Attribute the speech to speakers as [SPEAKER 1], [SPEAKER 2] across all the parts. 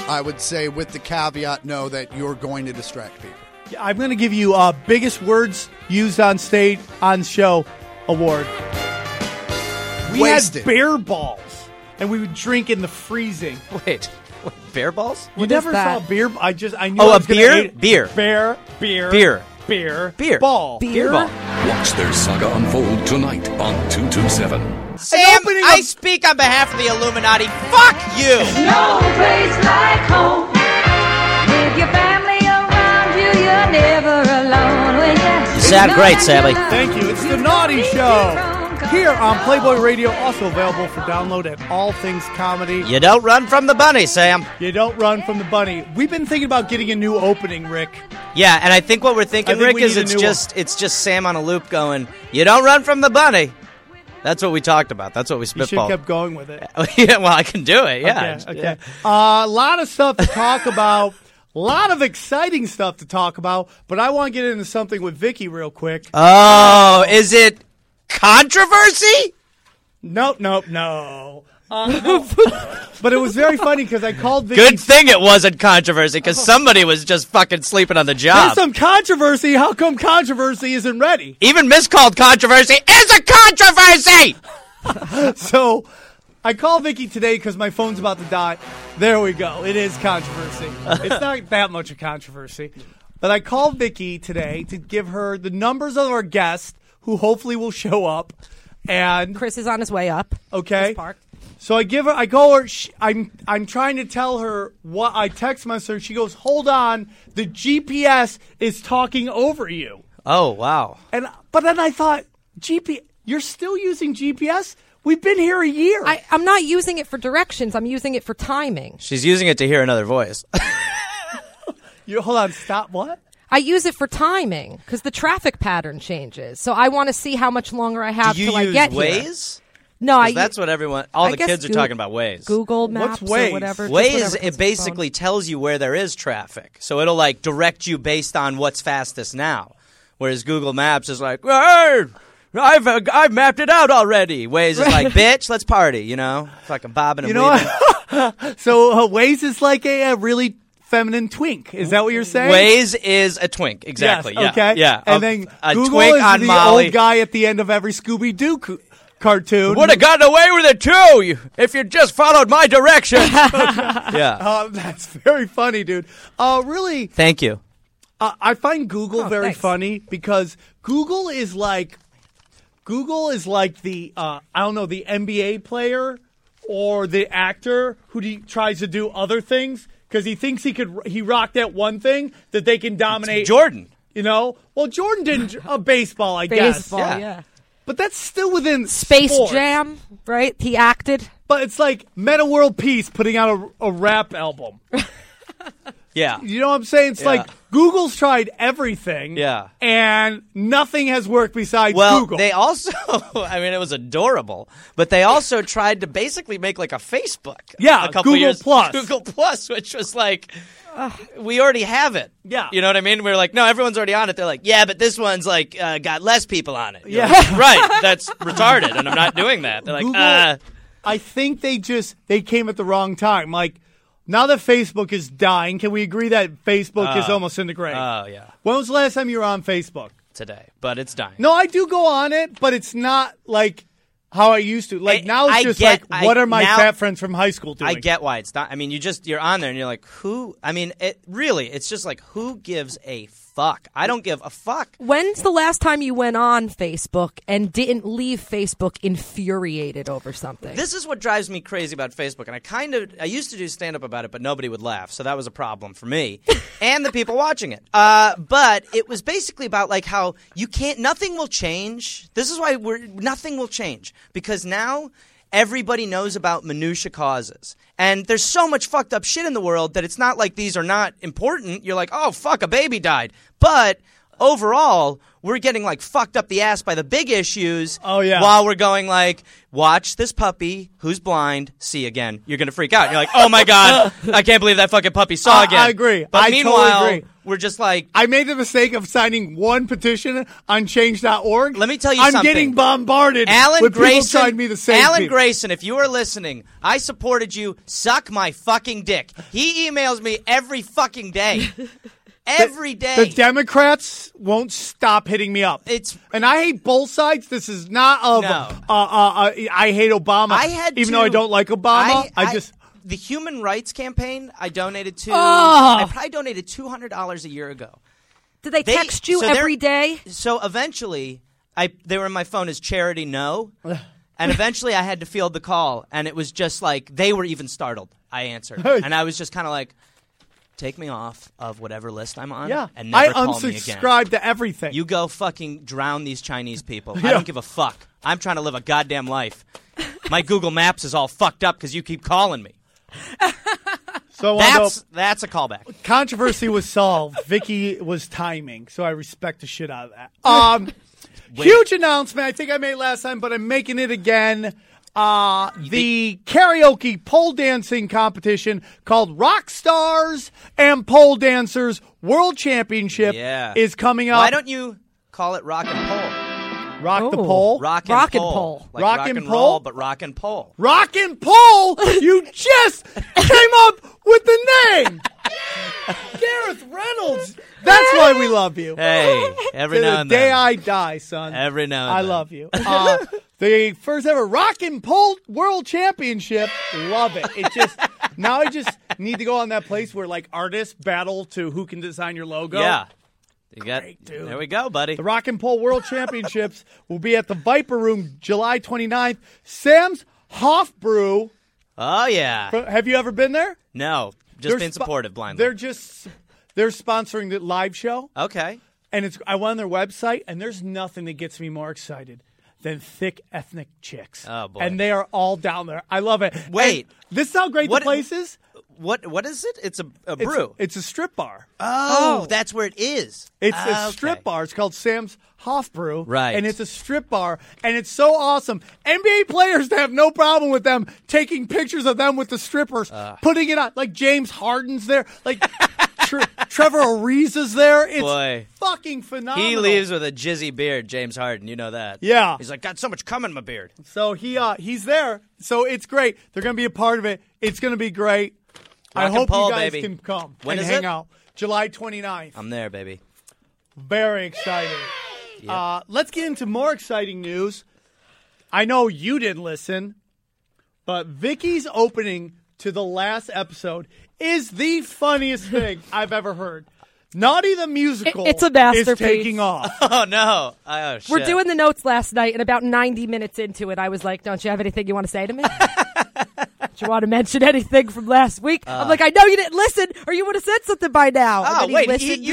[SPEAKER 1] I would say with the caveat, no, that you're going to distract people.
[SPEAKER 2] I'm going to give you biggest words used on stage on show award. We
[SPEAKER 1] Wasted.
[SPEAKER 2] had bear balls, and we would drink in the freezing.
[SPEAKER 3] Wait, bear balls?
[SPEAKER 2] You never saw beer? I knew.
[SPEAKER 3] Oh,
[SPEAKER 2] I was
[SPEAKER 3] a beer?
[SPEAKER 2] gonna
[SPEAKER 3] Beer.
[SPEAKER 2] Beer ball.
[SPEAKER 3] Beer ball.
[SPEAKER 4] Watch their saga unfold tonight on 227.
[SPEAKER 3] Sam, I speak on behalf of the Illuminati. Fuck you!
[SPEAKER 5] No place like home. With your family around you, you're never alone. When you
[SPEAKER 3] sound great, Sally.
[SPEAKER 2] Thank you. It's the Naughty Show. Here on Playboy Radio, also available for download at All Things Comedy.
[SPEAKER 3] You don't run from the bunny, Sam.
[SPEAKER 2] You don't run from the bunny. We've been thinking about getting a new opening, Rick.
[SPEAKER 3] Yeah, and I think what we're thinking, Rick, is it's just Sam on a loop going, you don't run from the bunny. That's what we talked about. That's what we spitballed.
[SPEAKER 2] You should have kept going with it.
[SPEAKER 3] Yeah, well, I can do it, yeah.
[SPEAKER 2] Okay. A lot of stuff to talk about. A lot of exciting stuff to talk about. But I want to get into something with Vicky real quick.
[SPEAKER 3] Oh, is it controversy?
[SPEAKER 2] Nope. But it was very funny because I called Vicky.
[SPEAKER 3] Good thing it wasn't controversy because somebody was just fucking sleeping on the job.
[SPEAKER 2] There's some controversy. How come controversy isn't ready?
[SPEAKER 3] Even miscalled controversy is a controversy!
[SPEAKER 2] So I called Vicky today because my phone's about to die. There we go. It is controversy. It's not that much of controversy. But I called Vicky today to give her the numbers of our guests who hopefully will show up. And
[SPEAKER 6] Chris is on his way up.
[SPEAKER 2] Okay.
[SPEAKER 6] Chris Park.
[SPEAKER 2] So I call her. I'm trying to tell her what I text message her. She goes, "Hold on, the GPS is talking over you."
[SPEAKER 3] Oh wow!
[SPEAKER 2] But then I thought, you're still using GPS? We've been here a year.
[SPEAKER 6] I'm not using it for directions. I'm using it for timing.
[SPEAKER 3] She's using it to hear another voice.
[SPEAKER 2] Hold on, stop. What?
[SPEAKER 6] I use it for timing because the traffic pattern changes. So I want to see how much longer I have till I get
[SPEAKER 3] here. Do you use Waze?
[SPEAKER 6] No,
[SPEAKER 3] that's what all the kids are talking about. Waze,
[SPEAKER 6] Google Maps,
[SPEAKER 2] What's Waze?
[SPEAKER 6] or whatever.
[SPEAKER 3] Waze, it basically tells you where there is traffic, so it'll like direct you based on what's fastest now. Whereas Google Maps is like, hey, I've mapped it out already. Waze is like, bitch, let's party. You know, fucking bobbing and weaving.
[SPEAKER 2] So Waze is like a really feminine twink. Is that what you're saying?
[SPEAKER 3] Waze is a twink, exactly.
[SPEAKER 2] Yes,
[SPEAKER 3] yeah,
[SPEAKER 2] okay.
[SPEAKER 3] Yeah,
[SPEAKER 2] and then
[SPEAKER 3] a
[SPEAKER 2] Google
[SPEAKER 3] twink
[SPEAKER 2] is
[SPEAKER 3] on
[SPEAKER 2] the
[SPEAKER 3] Molly.
[SPEAKER 2] old guy at the end of every Scooby-Doo cartoon.
[SPEAKER 3] Would have gotten away with it too if you just followed my direction. Yeah,
[SPEAKER 2] that's very funny, dude. Really.
[SPEAKER 3] Thank you.
[SPEAKER 2] I find Google very
[SPEAKER 6] thanks.
[SPEAKER 2] funny because Google is like the I don't know, the NBA player or the actor who tries to do other things because he thinks he rocked that one thing that they can dominate.
[SPEAKER 3] It's Jordan.
[SPEAKER 2] You know? Well, Jordan did baseball, I guess.
[SPEAKER 6] Baseball, yeah.
[SPEAKER 2] But that's still within
[SPEAKER 6] Space
[SPEAKER 2] sports.
[SPEAKER 6] Jam, right? He acted.
[SPEAKER 2] But it's like Meta World Peace putting out a rap album.
[SPEAKER 3] Yeah.
[SPEAKER 2] You know what I'm saying? It's like Google's tried everything.
[SPEAKER 3] Yeah.
[SPEAKER 2] And nothing has worked besides Google.
[SPEAKER 3] They also, I mean, it was adorable, but they also tried to basically make like a Facebook.
[SPEAKER 2] Yeah,
[SPEAKER 3] a couple
[SPEAKER 2] Google
[SPEAKER 3] years,
[SPEAKER 2] Plus.
[SPEAKER 3] Google Plus, which was like, we already have it.
[SPEAKER 2] Yeah.
[SPEAKER 3] You know what I mean? We're like, no, everyone's already on it. They're like, yeah, but this one's like got less people on it. You're
[SPEAKER 2] Yeah.
[SPEAKER 3] like, right. That's retarded, and I'm not doing that. They're like,
[SPEAKER 2] Google, I think they came at the wrong time. Like, now that Facebook is dying, can we agree that Facebook is almost in the grave?
[SPEAKER 3] Oh, yeah.
[SPEAKER 2] When was the last time you were on Facebook?
[SPEAKER 3] Today, but it's dying.
[SPEAKER 2] No, I do go on it, but it's not like how I used to. Like, now it's what are my fat friends from high school doing?
[SPEAKER 3] I get why it's not. I mean, you're on there and you're like, who? I mean, it's just like, who gives a fuck? I don't give a fuck.
[SPEAKER 6] When's the last time you went on Facebook and didn't leave Facebook infuriated over something?
[SPEAKER 3] This is what drives me crazy about Facebook, and I used to do stand-up about it, but nobody would laugh, so that was a problem for me and the people watching it. But it was basically about like how nothing will change. This is why nothing will change, because now everybody knows about minutia causes. And there's so much fucked up shit in the world that it's not like these are not important. You're like, oh, fuck, a baby died. But overall, we're getting like fucked up the ass by the big issues.
[SPEAKER 2] Oh, yeah.
[SPEAKER 3] While we're going like, watch this puppy who's blind see again. You're going to freak out. You're like, oh, my God, I can't believe that fucking puppy saw again.
[SPEAKER 2] I agree.
[SPEAKER 3] But
[SPEAKER 2] I
[SPEAKER 3] meanwhile,
[SPEAKER 2] totally agree.
[SPEAKER 3] were just like,
[SPEAKER 2] I made the mistake of signing one petition on change.org.
[SPEAKER 3] Let me tell you
[SPEAKER 2] I'm
[SPEAKER 3] something.
[SPEAKER 2] getting bombarded
[SPEAKER 3] Alan
[SPEAKER 2] with people
[SPEAKER 3] Grayson,
[SPEAKER 2] trying to be the same
[SPEAKER 3] Alan
[SPEAKER 2] people.
[SPEAKER 3] Grayson, if you are listening, I supported you. Suck my fucking dick. He emails me every fucking day. Every day.
[SPEAKER 2] The Democrats won't stop hitting me up. And I hate both sides. This is not of I hate Obama.
[SPEAKER 3] I had
[SPEAKER 2] even though I don't like Obama. I just
[SPEAKER 3] the Human Rights Campaign. I donated to.
[SPEAKER 6] Oh.
[SPEAKER 3] I probably donated $200 a year ago.
[SPEAKER 6] Did they text you every day?
[SPEAKER 3] So eventually, they were in my phone as charity no, and eventually I had to field the call, and it was just like they were even startled. I answered, and I was just kind of like, take me off of whatever list I'm on.
[SPEAKER 2] Yeah.
[SPEAKER 3] And never
[SPEAKER 2] I
[SPEAKER 3] call me again.
[SPEAKER 2] unsubscribe to everything.
[SPEAKER 3] You go fucking drown these Chinese people.
[SPEAKER 2] Yeah.
[SPEAKER 3] I don't give a fuck. I'm trying to live a goddamn life. My Google Maps is all fucked up because you keep calling me.
[SPEAKER 2] So
[SPEAKER 3] that's a callback.
[SPEAKER 2] Controversy was solved. Vicky was timing, so I respect the shit out of that. Huge announcement. I think I made it last time, but I'm making it again. The karaoke pole dancing competition called Rock Stars and Pole Dancers World Championship is coming up.
[SPEAKER 3] Why don't you call it Rock and Pole?
[SPEAKER 2] Rock the pole?
[SPEAKER 3] Rock and
[SPEAKER 6] Rock and
[SPEAKER 3] pole.
[SPEAKER 6] pole.
[SPEAKER 3] Like
[SPEAKER 2] Rock
[SPEAKER 3] rock
[SPEAKER 2] and
[SPEAKER 3] and
[SPEAKER 2] pole?
[SPEAKER 3] roll, but rock and pole.
[SPEAKER 2] Rock and Pole? You just came up with the name! Gareth Reynolds! That's why we love you.
[SPEAKER 3] Hey, every
[SPEAKER 2] To
[SPEAKER 3] now
[SPEAKER 2] the
[SPEAKER 3] and
[SPEAKER 2] day
[SPEAKER 3] then.
[SPEAKER 2] I die, son.
[SPEAKER 3] Every now and
[SPEAKER 2] I
[SPEAKER 3] then.
[SPEAKER 2] love you. The first ever Rock and Pole World Championship. Love it. Now I just need to go on that place where like artists battle to who can design your logo.
[SPEAKER 3] Yeah. You got,
[SPEAKER 2] Great, dude.
[SPEAKER 3] there we go, buddy.
[SPEAKER 2] The Rock and Pole World Championships will be at the Viper Room July 29th. Sam's Hofbrew.
[SPEAKER 3] Oh, yeah.
[SPEAKER 2] Have you ever been there?
[SPEAKER 3] No, just
[SPEAKER 2] They're
[SPEAKER 3] being supportive blindly.
[SPEAKER 2] They're sponsoring the live show.
[SPEAKER 3] Okay.
[SPEAKER 2] And I went on their website, and there's nothing that gets me more excited than thick ethnic chicks.
[SPEAKER 3] Oh, boy.
[SPEAKER 2] And they are all down there. I love it.
[SPEAKER 3] Wait.
[SPEAKER 2] And this is how great
[SPEAKER 3] What-
[SPEAKER 2] the place is?
[SPEAKER 3] What is it? It's a brew.
[SPEAKER 2] It's a strip bar.
[SPEAKER 3] Oh, that's where it is.
[SPEAKER 2] It's
[SPEAKER 3] Ah,
[SPEAKER 2] a strip
[SPEAKER 3] okay.
[SPEAKER 2] bar. It's called Sam's Hofbrew.
[SPEAKER 3] Right.
[SPEAKER 2] And it's a strip bar. And it's so awesome. NBA players have no problem with them taking pictures of them with the strippers, putting it on. Like James Harden's there. Like Trevor Ariza's there. It's
[SPEAKER 3] Boy.
[SPEAKER 2] fucking phenomenal.
[SPEAKER 3] He leaves with a jizzy beard, James Harden. You know that.
[SPEAKER 2] Yeah.
[SPEAKER 3] He's like, got so much cum in my beard.
[SPEAKER 2] So he's there. So it's great. They're going to be a part of it. It's going to be great. I
[SPEAKER 3] Rock and
[SPEAKER 2] hope
[SPEAKER 3] pole,
[SPEAKER 2] you guys
[SPEAKER 3] baby.
[SPEAKER 2] can come
[SPEAKER 3] When
[SPEAKER 2] and
[SPEAKER 3] is
[SPEAKER 2] hang
[SPEAKER 3] it?
[SPEAKER 2] out. July 29th.
[SPEAKER 3] I'm there, baby.
[SPEAKER 2] Very excited. Let's get into more exciting news. I know you didn't listen, but Vicky's opening to the last episode is the funniest thing I've ever heard. Naughty the Musical
[SPEAKER 6] It's a
[SPEAKER 2] is
[SPEAKER 6] masterpiece.
[SPEAKER 2] taking off.
[SPEAKER 3] Oh, no. Oh, shit.
[SPEAKER 6] We're doing the notes last night, and about 90 minutes into it, I was like, don't you have anything you want to say to me? Do you want to mention anything from last week? I'm like, I know you didn't listen, or you would have said something by now. And
[SPEAKER 3] Oh,
[SPEAKER 6] then he
[SPEAKER 3] wait.
[SPEAKER 6] listened.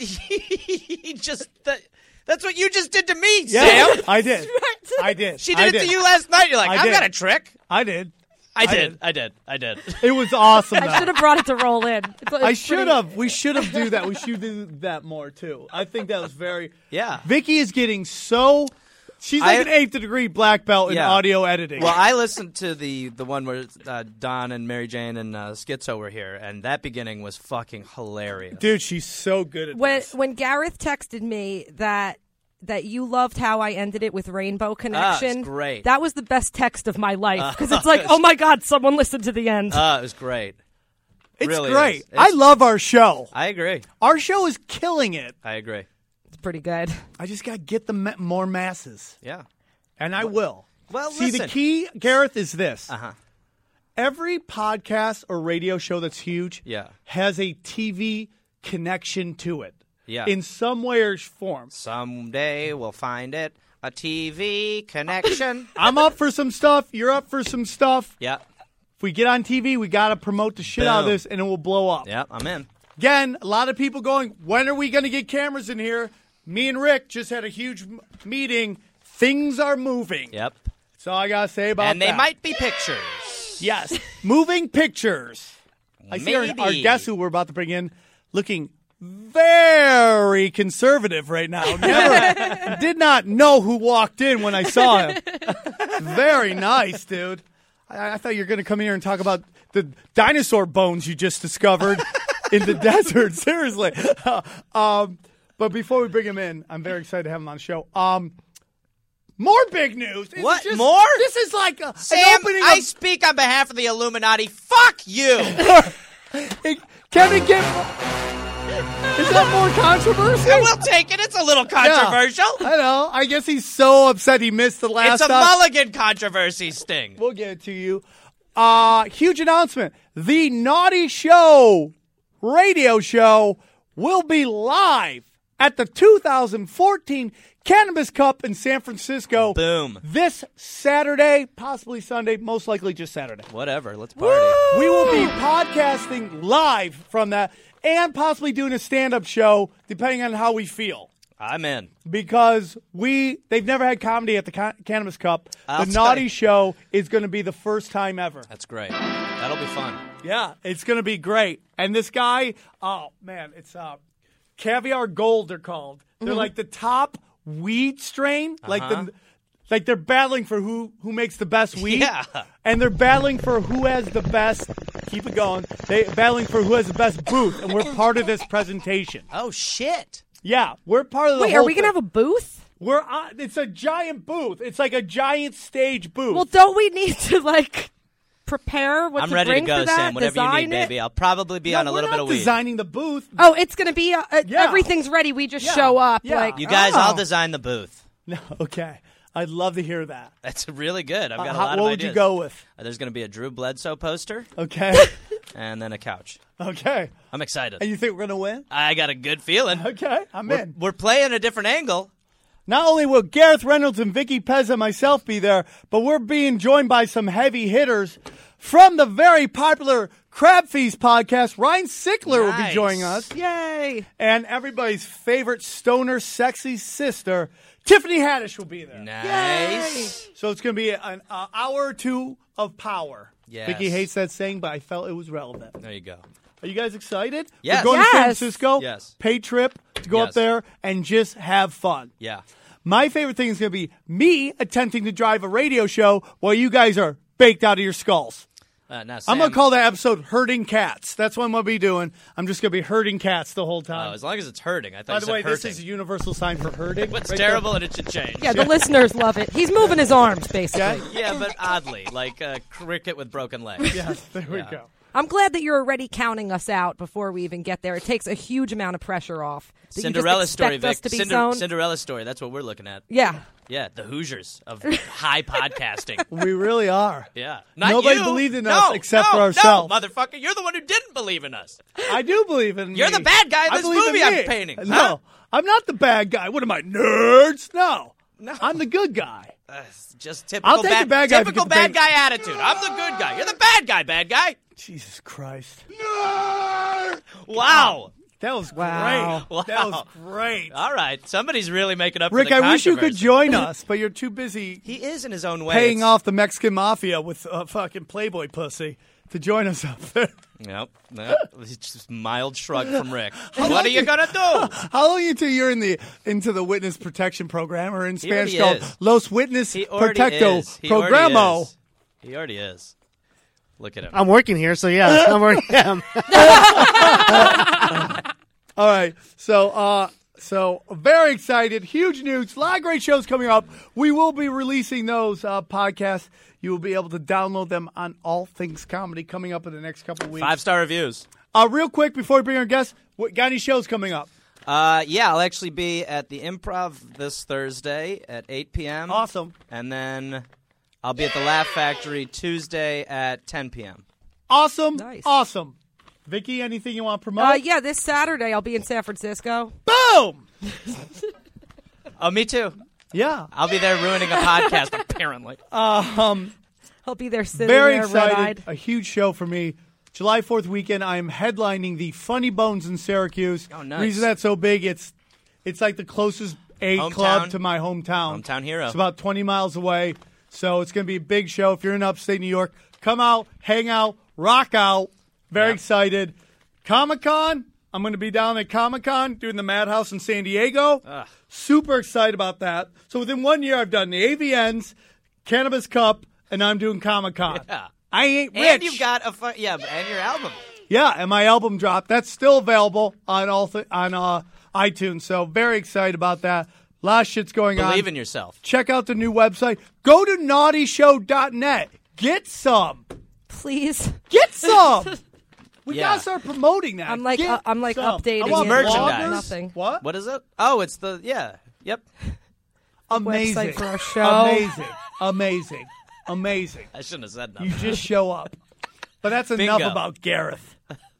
[SPEAKER 3] He just that's what you just did to me,
[SPEAKER 2] Yeah,
[SPEAKER 3] Sam.
[SPEAKER 2] I did. I did.
[SPEAKER 3] She did it to you last night. You're like,
[SPEAKER 2] I
[SPEAKER 3] I've
[SPEAKER 2] did.
[SPEAKER 3] got a trick.
[SPEAKER 2] I did.
[SPEAKER 3] I did.
[SPEAKER 2] It was awesome.
[SPEAKER 6] I should have brought it to roll in.
[SPEAKER 2] I should have. We should have do that. We should do that more too. I think that was very.
[SPEAKER 3] Yeah.
[SPEAKER 2] Vicky is getting so. She's like an 8th degree black belt in
[SPEAKER 3] Yeah.
[SPEAKER 2] audio editing.
[SPEAKER 3] Well, I listened to the one where Don and Mary Jane and Schizo were here, and that beginning was fucking hilarious.
[SPEAKER 2] Dude, she's so good at this.
[SPEAKER 6] When Gareth texted me that you loved how I ended it with Rainbow Connection.
[SPEAKER 3] it's great.
[SPEAKER 6] That was the best text of my life because it's like, oh my God, someone listened to the end.
[SPEAKER 3] It was great.
[SPEAKER 2] It's
[SPEAKER 3] really
[SPEAKER 2] great.
[SPEAKER 3] is.
[SPEAKER 2] I love our show.
[SPEAKER 3] I agree.
[SPEAKER 2] Our show is killing it.
[SPEAKER 3] I agree.
[SPEAKER 6] It's pretty good.
[SPEAKER 2] I just got to get the more masses.
[SPEAKER 3] Yeah.
[SPEAKER 2] And I will.
[SPEAKER 3] Well,
[SPEAKER 2] See, the
[SPEAKER 3] listen.
[SPEAKER 2] key, Gareth, is this.
[SPEAKER 3] Uh-huh.
[SPEAKER 2] Every podcast or radio show that's huge
[SPEAKER 3] Yeah.
[SPEAKER 2] has a TV connection to it.
[SPEAKER 3] Yeah.
[SPEAKER 2] In some way or form.
[SPEAKER 3] Someday we'll find it. A TV connection.
[SPEAKER 2] I'm up for some stuff. You're up for some stuff.
[SPEAKER 3] Yeah.
[SPEAKER 2] If we get on TV, we got to promote the shit out of
[SPEAKER 3] Boom.
[SPEAKER 2] this, and it will blow up.
[SPEAKER 3] Yeah, I'm in.
[SPEAKER 2] Again, a lot of people going, when are we going to get cameras in here? Me and Rick just had a huge meeting. Things are moving.
[SPEAKER 3] Yep.
[SPEAKER 2] That's all I got to say about
[SPEAKER 3] And they
[SPEAKER 2] that.
[SPEAKER 3] might be pictures.
[SPEAKER 2] Yes. Moving pictures. I see our
[SPEAKER 3] Maybe.
[SPEAKER 2] guest who we're about to bring in looking very conservative right now. Never did not know who walked in when I saw him. Very nice, dude. I thought you were going to come in here and talk about the dinosaur bones you just discovered in the desert. Seriously. But before we bring him in, I'm very excited to have him on the show. More big news.
[SPEAKER 3] What? More?
[SPEAKER 2] This is like
[SPEAKER 3] Sam,
[SPEAKER 2] an opening
[SPEAKER 3] I
[SPEAKER 2] of...
[SPEAKER 3] speak on behalf of the Illuminati. Fuck you.
[SPEAKER 2] Can we get... Is that more controversy?
[SPEAKER 3] Yeah, we'll take it. It's a little controversial.
[SPEAKER 2] Yeah, I know. I guess he's so upset he missed the last
[SPEAKER 3] It's a mulligan controversy sting.
[SPEAKER 2] We'll get it to you. Huge announcement. The Naughty Show radio show will be live at the 2014 Cannabis Cup in San Francisco.
[SPEAKER 3] Boom.
[SPEAKER 2] This Saturday, possibly Sunday, most likely just Saturday.
[SPEAKER 3] Whatever. Let's party.
[SPEAKER 2] We will be podcasting live from that and possibly doing a stand-up show depending on how we feel.
[SPEAKER 3] I'm in.
[SPEAKER 2] Because they've never had comedy at the Cannabis Cup.
[SPEAKER 3] I'll
[SPEAKER 2] The
[SPEAKER 3] tell
[SPEAKER 2] Naughty
[SPEAKER 3] you.
[SPEAKER 2] Show is going to be the first time ever.
[SPEAKER 3] That's great. That'll be fun.
[SPEAKER 2] Yeah, it's going to be great. And this guy, oh, man, it's Caviar Gold, they're called. They're like the top weed strain. Like they're battling for who makes the best weed.
[SPEAKER 3] Yeah.
[SPEAKER 2] And they're battling for who has the best, keep it going, they're battling for who has the best booth. And we're part of this presentation.
[SPEAKER 3] Oh, shit.
[SPEAKER 2] Yeah, we're part of the
[SPEAKER 6] Wait,
[SPEAKER 2] whole
[SPEAKER 6] are we going to have a booth?
[SPEAKER 2] It's a giant booth. It's like a giant stage booth.
[SPEAKER 6] Well, don't we need to, prepare what
[SPEAKER 3] I'm
[SPEAKER 6] to
[SPEAKER 3] ready to
[SPEAKER 6] bring
[SPEAKER 3] go,
[SPEAKER 6] for that?
[SPEAKER 3] Sam. Whatever you
[SPEAKER 6] Design
[SPEAKER 3] need,
[SPEAKER 6] it?
[SPEAKER 3] baby. I'll probably be
[SPEAKER 2] No,
[SPEAKER 3] on a
[SPEAKER 2] we're
[SPEAKER 3] little
[SPEAKER 2] not
[SPEAKER 3] bit of weed.
[SPEAKER 2] designing the booth.
[SPEAKER 6] Oh, it's going to be,
[SPEAKER 2] Yeah.
[SPEAKER 6] everything's ready. We just
[SPEAKER 2] Yeah.
[SPEAKER 6] show up.
[SPEAKER 2] Yeah.
[SPEAKER 3] You guys,
[SPEAKER 2] Oh.
[SPEAKER 3] I'll design the booth.
[SPEAKER 2] No, okay. I'd love to hear that.
[SPEAKER 3] That's really good. I've got a lot of
[SPEAKER 2] what
[SPEAKER 3] ideas.
[SPEAKER 2] would you go with?
[SPEAKER 3] There's going to be a Drew Bledsoe poster
[SPEAKER 2] Okay.
[SPEAKER 3] and then a couch.
[SPEAKER 2] Okay.
[SPEAKER 3] I'm excited.
[SPEAKER 2] And you think we're going to win?
[SPEAKER 3] I got a good feeling.
[SPEAKER 2] Okay, I'm in.
[SPEAKER 3] We're playing a different angle.
[SPEAKER 2] Not only will Gareth Reynolds and Vicky Pez and myself be there, but we're being joined by some heavy hitters from the very popular Crab Feast podcast. Ryan Sickler will be
[SPEAKER 3] Nice.
[SPEAKER 2] joining us.
[SPEAKER 6] Yay.
[SPEAKER 2] And everybody's favorite stoner sexy sister, Tiffany Haddish, will be there.
[SPEAKER 3] Nice.
[SPEAKER 2] So it's going to be an hour or two of power.
[SPEAKER 3] Yes.
[SPEAKER 2] Vicky hates that saying, but I felt it was relevant.
[SPEAKER 3] There you go.
[SPEAKER 2] Are you guys excited?
[SPEAKER 3] Yes.
[SPEAKER 2] We're going to San
[SPEAKER 6] Yes.
[SPEAKER 2] Francisco.
[SPEAKER 3] Yes.
[SPEAKER 2] Pay trip to go up
[SPEAKER 3] Yes.
[SPEAKER 2] there and just have fun.
[SPEAKER 3] Yeah.
[SPEAKER 2] My favorite thing is going to be me attempting to drive a radio show while you guys are baked out of your skulls.
[SPEAKER 3] Now,
[SPEAKER 2] I'm
[SPEAKER 3] Sam,
[SPEAKER 2] going to call that episode Herding Cats. That's what I'm going to be doing. I'm just going to be herding cats the whole time.
[SPEAKER 3] as long as it's hurting. I thought
[SPEAKER 2] By
[SPEAKER 3] you
[SPEAKER 2] the
[SPEAKER 3] said
[SPEAKER 2] way,
[SPEAKER 3] hurting.
[SPEAKER 2] this is a universal sign for herding.
[SPEAKER 3] What's
[SPEAKER 2] right
[SPEAKER 3] terrible and it should change.
[SPEAKER 6] Yeah, the listeners love it. He's moving his arms, basically.
[SPEAKER 2] there.
[SPEAKER 3] Yeah, but oddly, like a cricket with broken legs.
[SPEAKER 2] Yes, there we go.
[SPEAKER 6] I'm glad that you're already counting us out before we even get there. It takes a huge amount of pressure off. that you just
[SPEAKER 3] Cinderella story,
[SPEAKER 6] expect us
[SPEAKER 3] Vic.
[SPEAKER 6] to be zoned.
[SPEAKER 3] Cinderella story. That's what we're looking at.
[SPEAKER 6] Yeah.
[SPEAKER 3] Yeah, the Hoosiers of high podcasting.
[SPEAKER 2] We really are.
[SPEAKER 3] Yeah. Not
[SPEAKER 2] Nobody
[SPEAKER 3] you.
[SPEAKER 2] believed in
[SPEAKER 3] No,
[SPEAKER 2] us except for
[SPEAKER 3] no,
[SPEAKER 2] ourselves.
[SPEAKER 3] No, motherfucker. You're the one who didn't believe in us.
[SPEAKER 2] I do believe in
[SPEAKER 3] You're
[SPEAKER 2] me.
[SPEAKER 3] the bad guy in
[SPEAKER 2] I
[SPEAKER 3] this
[SPEAKER 2] believe in
[SPEAKER 3] movie I'm
[SPEAKER 2] me.
[SPEAKER 3] painting.
[SPEAKER 2] No,
[SPEAKER 3] Huh?
[SPEAKER 2] I'm not the bad guy. What am I, nerds? No. I'm the good guy.
[SPEAKER 3] Just typical
[SPEAKER 2] I'll take the bad guy if you
[SPEAKER 3] typical
[SPEAKER 2] get the
[SPEAKER 3] bad guy attitude. I'm the good guy. You're the bad guy.
[SPEAKER 2] Jesus Christ.
[SPEAKER 3] Wow.
[SPEAKER 2] That was
[SPEAKER 6] Wow.
[SPEAKER 2] great. That was great.
[SPEAKER 3] All right. Somebody's really making up
[SPEAKER 2] Rick,
[SPEAKER 3] for the
[SPEAKER 2] I wish you could
[SPEAKER 3] controversy.
[SPEAKER 2] join us, but you're too busy
[SPEAKER 3] He is in his own way.
[SPEAKER 2] paying
[SPEAKER 3] It's-
[SPEAKER 2] off the Mexican mafia with fucking Playboy pussy to join us up there.
[SPEAKER 3] Nope. It's just mild shrug from Rick. What are you going to do?
[SPEAKER 2] How long until you're into the witness protection program, or in Spanish
[SPEAKER 3] already
[SPEAKER 2] called
[SPEAKER 3] is.
[SPEAKER 2] Los Witness
[SPEAKER 3] He already
[SPEAKER 2] Protecto
[SPEAKER 3] is. He
[SPEAKER 2] Programo?
[SPEAKER 3] already is. He already is. Look at him.
[SPEAKER 7] I'm working here, so yeah, I'm working.
[SPEAKER 2] All right, so very excited, huge news, a lot of great shows coming up. We will be releasing those podcasts. You will be able to download them on All Things Comedy coming up in the next couple of weeks.
[SPEAKER 3] 5-star reviews.
[SPEAKER 2] Real quick before we bring our guests, got any shows coming up?
[SPEAKER 3] Yeah, I'll actually be at the Improv this Thursday at 8 p.m.
[SPEAKER 2] Awesome.
[SPEAKER 3] And then I'll be at the Laugh Factory Tuesday at 10 p.m.
[SPEAKER 2] Awesome.
[SPEAKER 6] Nice.
[SPEAKER 2] Awesome. Vicky, anything you want to promote?
[SPEAKER 6] Yeah, this Saturday I'll be in San Francisco.
[SPEAKER 2] Boom!
[SPEAKER 3] Oh, me too.
[SPEAKER 2] Yeah.
[SPEAKER 3] I'll be there ruining a podcast, apparently.
[SPEAKER 6] I'll be there sitting
[SPEAKER 2] Very
[SPEAKER 6] there
[SPEAKER 2] excited.
[SPEAKER 6] red-eyed.
[SPEAKER 2] A huge show for me. July 4th weekend, I'm headlining the Funny Bones in Syracuse.
[SPEAKER 3] Oh, nice.
[SPEAKER 2] Reason that's so big, it's like the closest
[SPEAKER 3] Hometown.
[SPEAKER 2] club to my hometown.
[SPEAKER 3] Hometown hero.
[SPEAKER 2] It's about 20 miles away. So it's going to be a big show. If you're in upstate New York, come out, hang out, rock out. Very
[SPEAKER 3] Yep.
[SPEAKER 2] excited. Comic-Con, I'm going to be down at Comic-Con doing the Madhouse in San Diego. Super excited about that. So within 1 year, I've done the AVNs, Cannabis Cup, and I'm doing Comic-Con.
[SPEAKER 3] Yeah.
[SPEAKER 2] I ain't rich.
[SPEAKER 3] And you've got and your album.
[SPEAKER 2] Yeah, and my album dropped. That's still available on iTunes. So very excited about that. A lot of shit's going on.
[SPEAKER 3] Believe in yourself.
[SPEAKER 2] Check out the new website. Go to naughtyshow.net. Get some.
[SPEAKER 6] Please.
[SPEAKER 2] Get some. We
[SPEAKER 3] Yeah.
[SPEAKER 2] gotta start promoting that.
[SPEAKER 6] I'm like
[SPEAKER 2] Get some.
[SPEAKER 6] updating
[SPEAKER 2] I want
[SPEAKER 6] it.
[SPEAKER 3] merchandise.
[SPEAKER 6] Nothing.
[SPEAKER 2] What?
[SPEAKER 3] What is it? Oh, it's the Yep.
[SPEAKER 2] Amazing.
[SPEAKER 6] Website for our show.
[SPEAKER 2] Amazing.
[SPEAKER 3] I shouldn't have said
[SPEAKER 2] You
[SPEAKER 3] nothing.
[SPEAKER 2] just show up. But that's enough
[SPEAKER 3] Bingo.
[SPEAKER 2] about Gareth.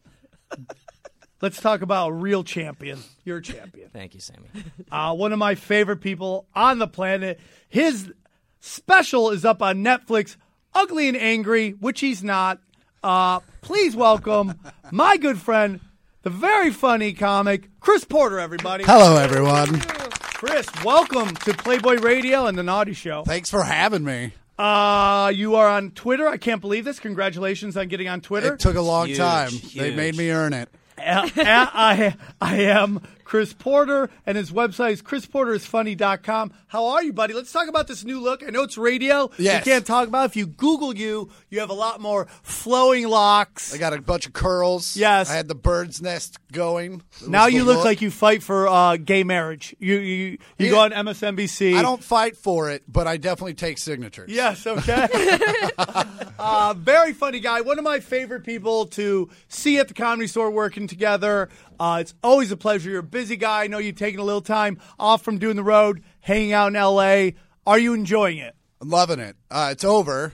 [SPEAKER 2] Let's talk about a real champion. You're a champion.
[SPEAKER 3] Thank you, Sammy.
[SPEAKER 2] One of my favorite people on the planet. His special is up on Netflix, Ugly and Angry, which he's not. Please welcome my good friend, the very funny comic, Chris Porter, everybody.
[SPEAKER 1] Hello, everyone.
[SPEAKER 2] Chris, welcome to Playboy Radio and The Naughty Show.
[SPEAKER 1] Thanks for having me.
[SPEAKER 2] You are on Twitter. I can't believe this. Congratulations on getting on Twitter.
[SPEAKER 1] It took a long
[SPEAKER 3] Huge,
[SPEAKER 1] time.
[SPEAKER 3] huge.
[SPEAKER 1] They made me earn it.
[SPEAKER 2] I am Chris Porter, and his website is chrisporterisfunny.com. How are you, buddy? Let's talk about this new look. I know it's radio.
[SPEAKER 1] Yes.
[SPEAKER 2] You can't talk about it. If you Google you have a lot more flowing locks.
[SPEAKER 1] I got a bunch of curls.
[SPEAKER 2] Yes.
[SPEAKER 1] I had the bird's nest going. It
[SPEAKER 2] Now
[SPEAKER 1] was the
[SPEAKER 2] you look like you fight for gay marriage. You
[SPEAKER 1] Yeah.
[SPEAKER 2] go on MSNBC.
[SPEAKER 1] I don't fight for it, but I definitely take signatures.
[SPEAKER 2] Yes, okay. Very funny guy. One of my favorite people to see at the Comedy Store working together. It's always a pleasure. You're a busy guy. I know you've taken a little time off from doing the road, hanging out in L.A. Are you enjoying it?
[SPEAKER 1] I'm loving it. It's over,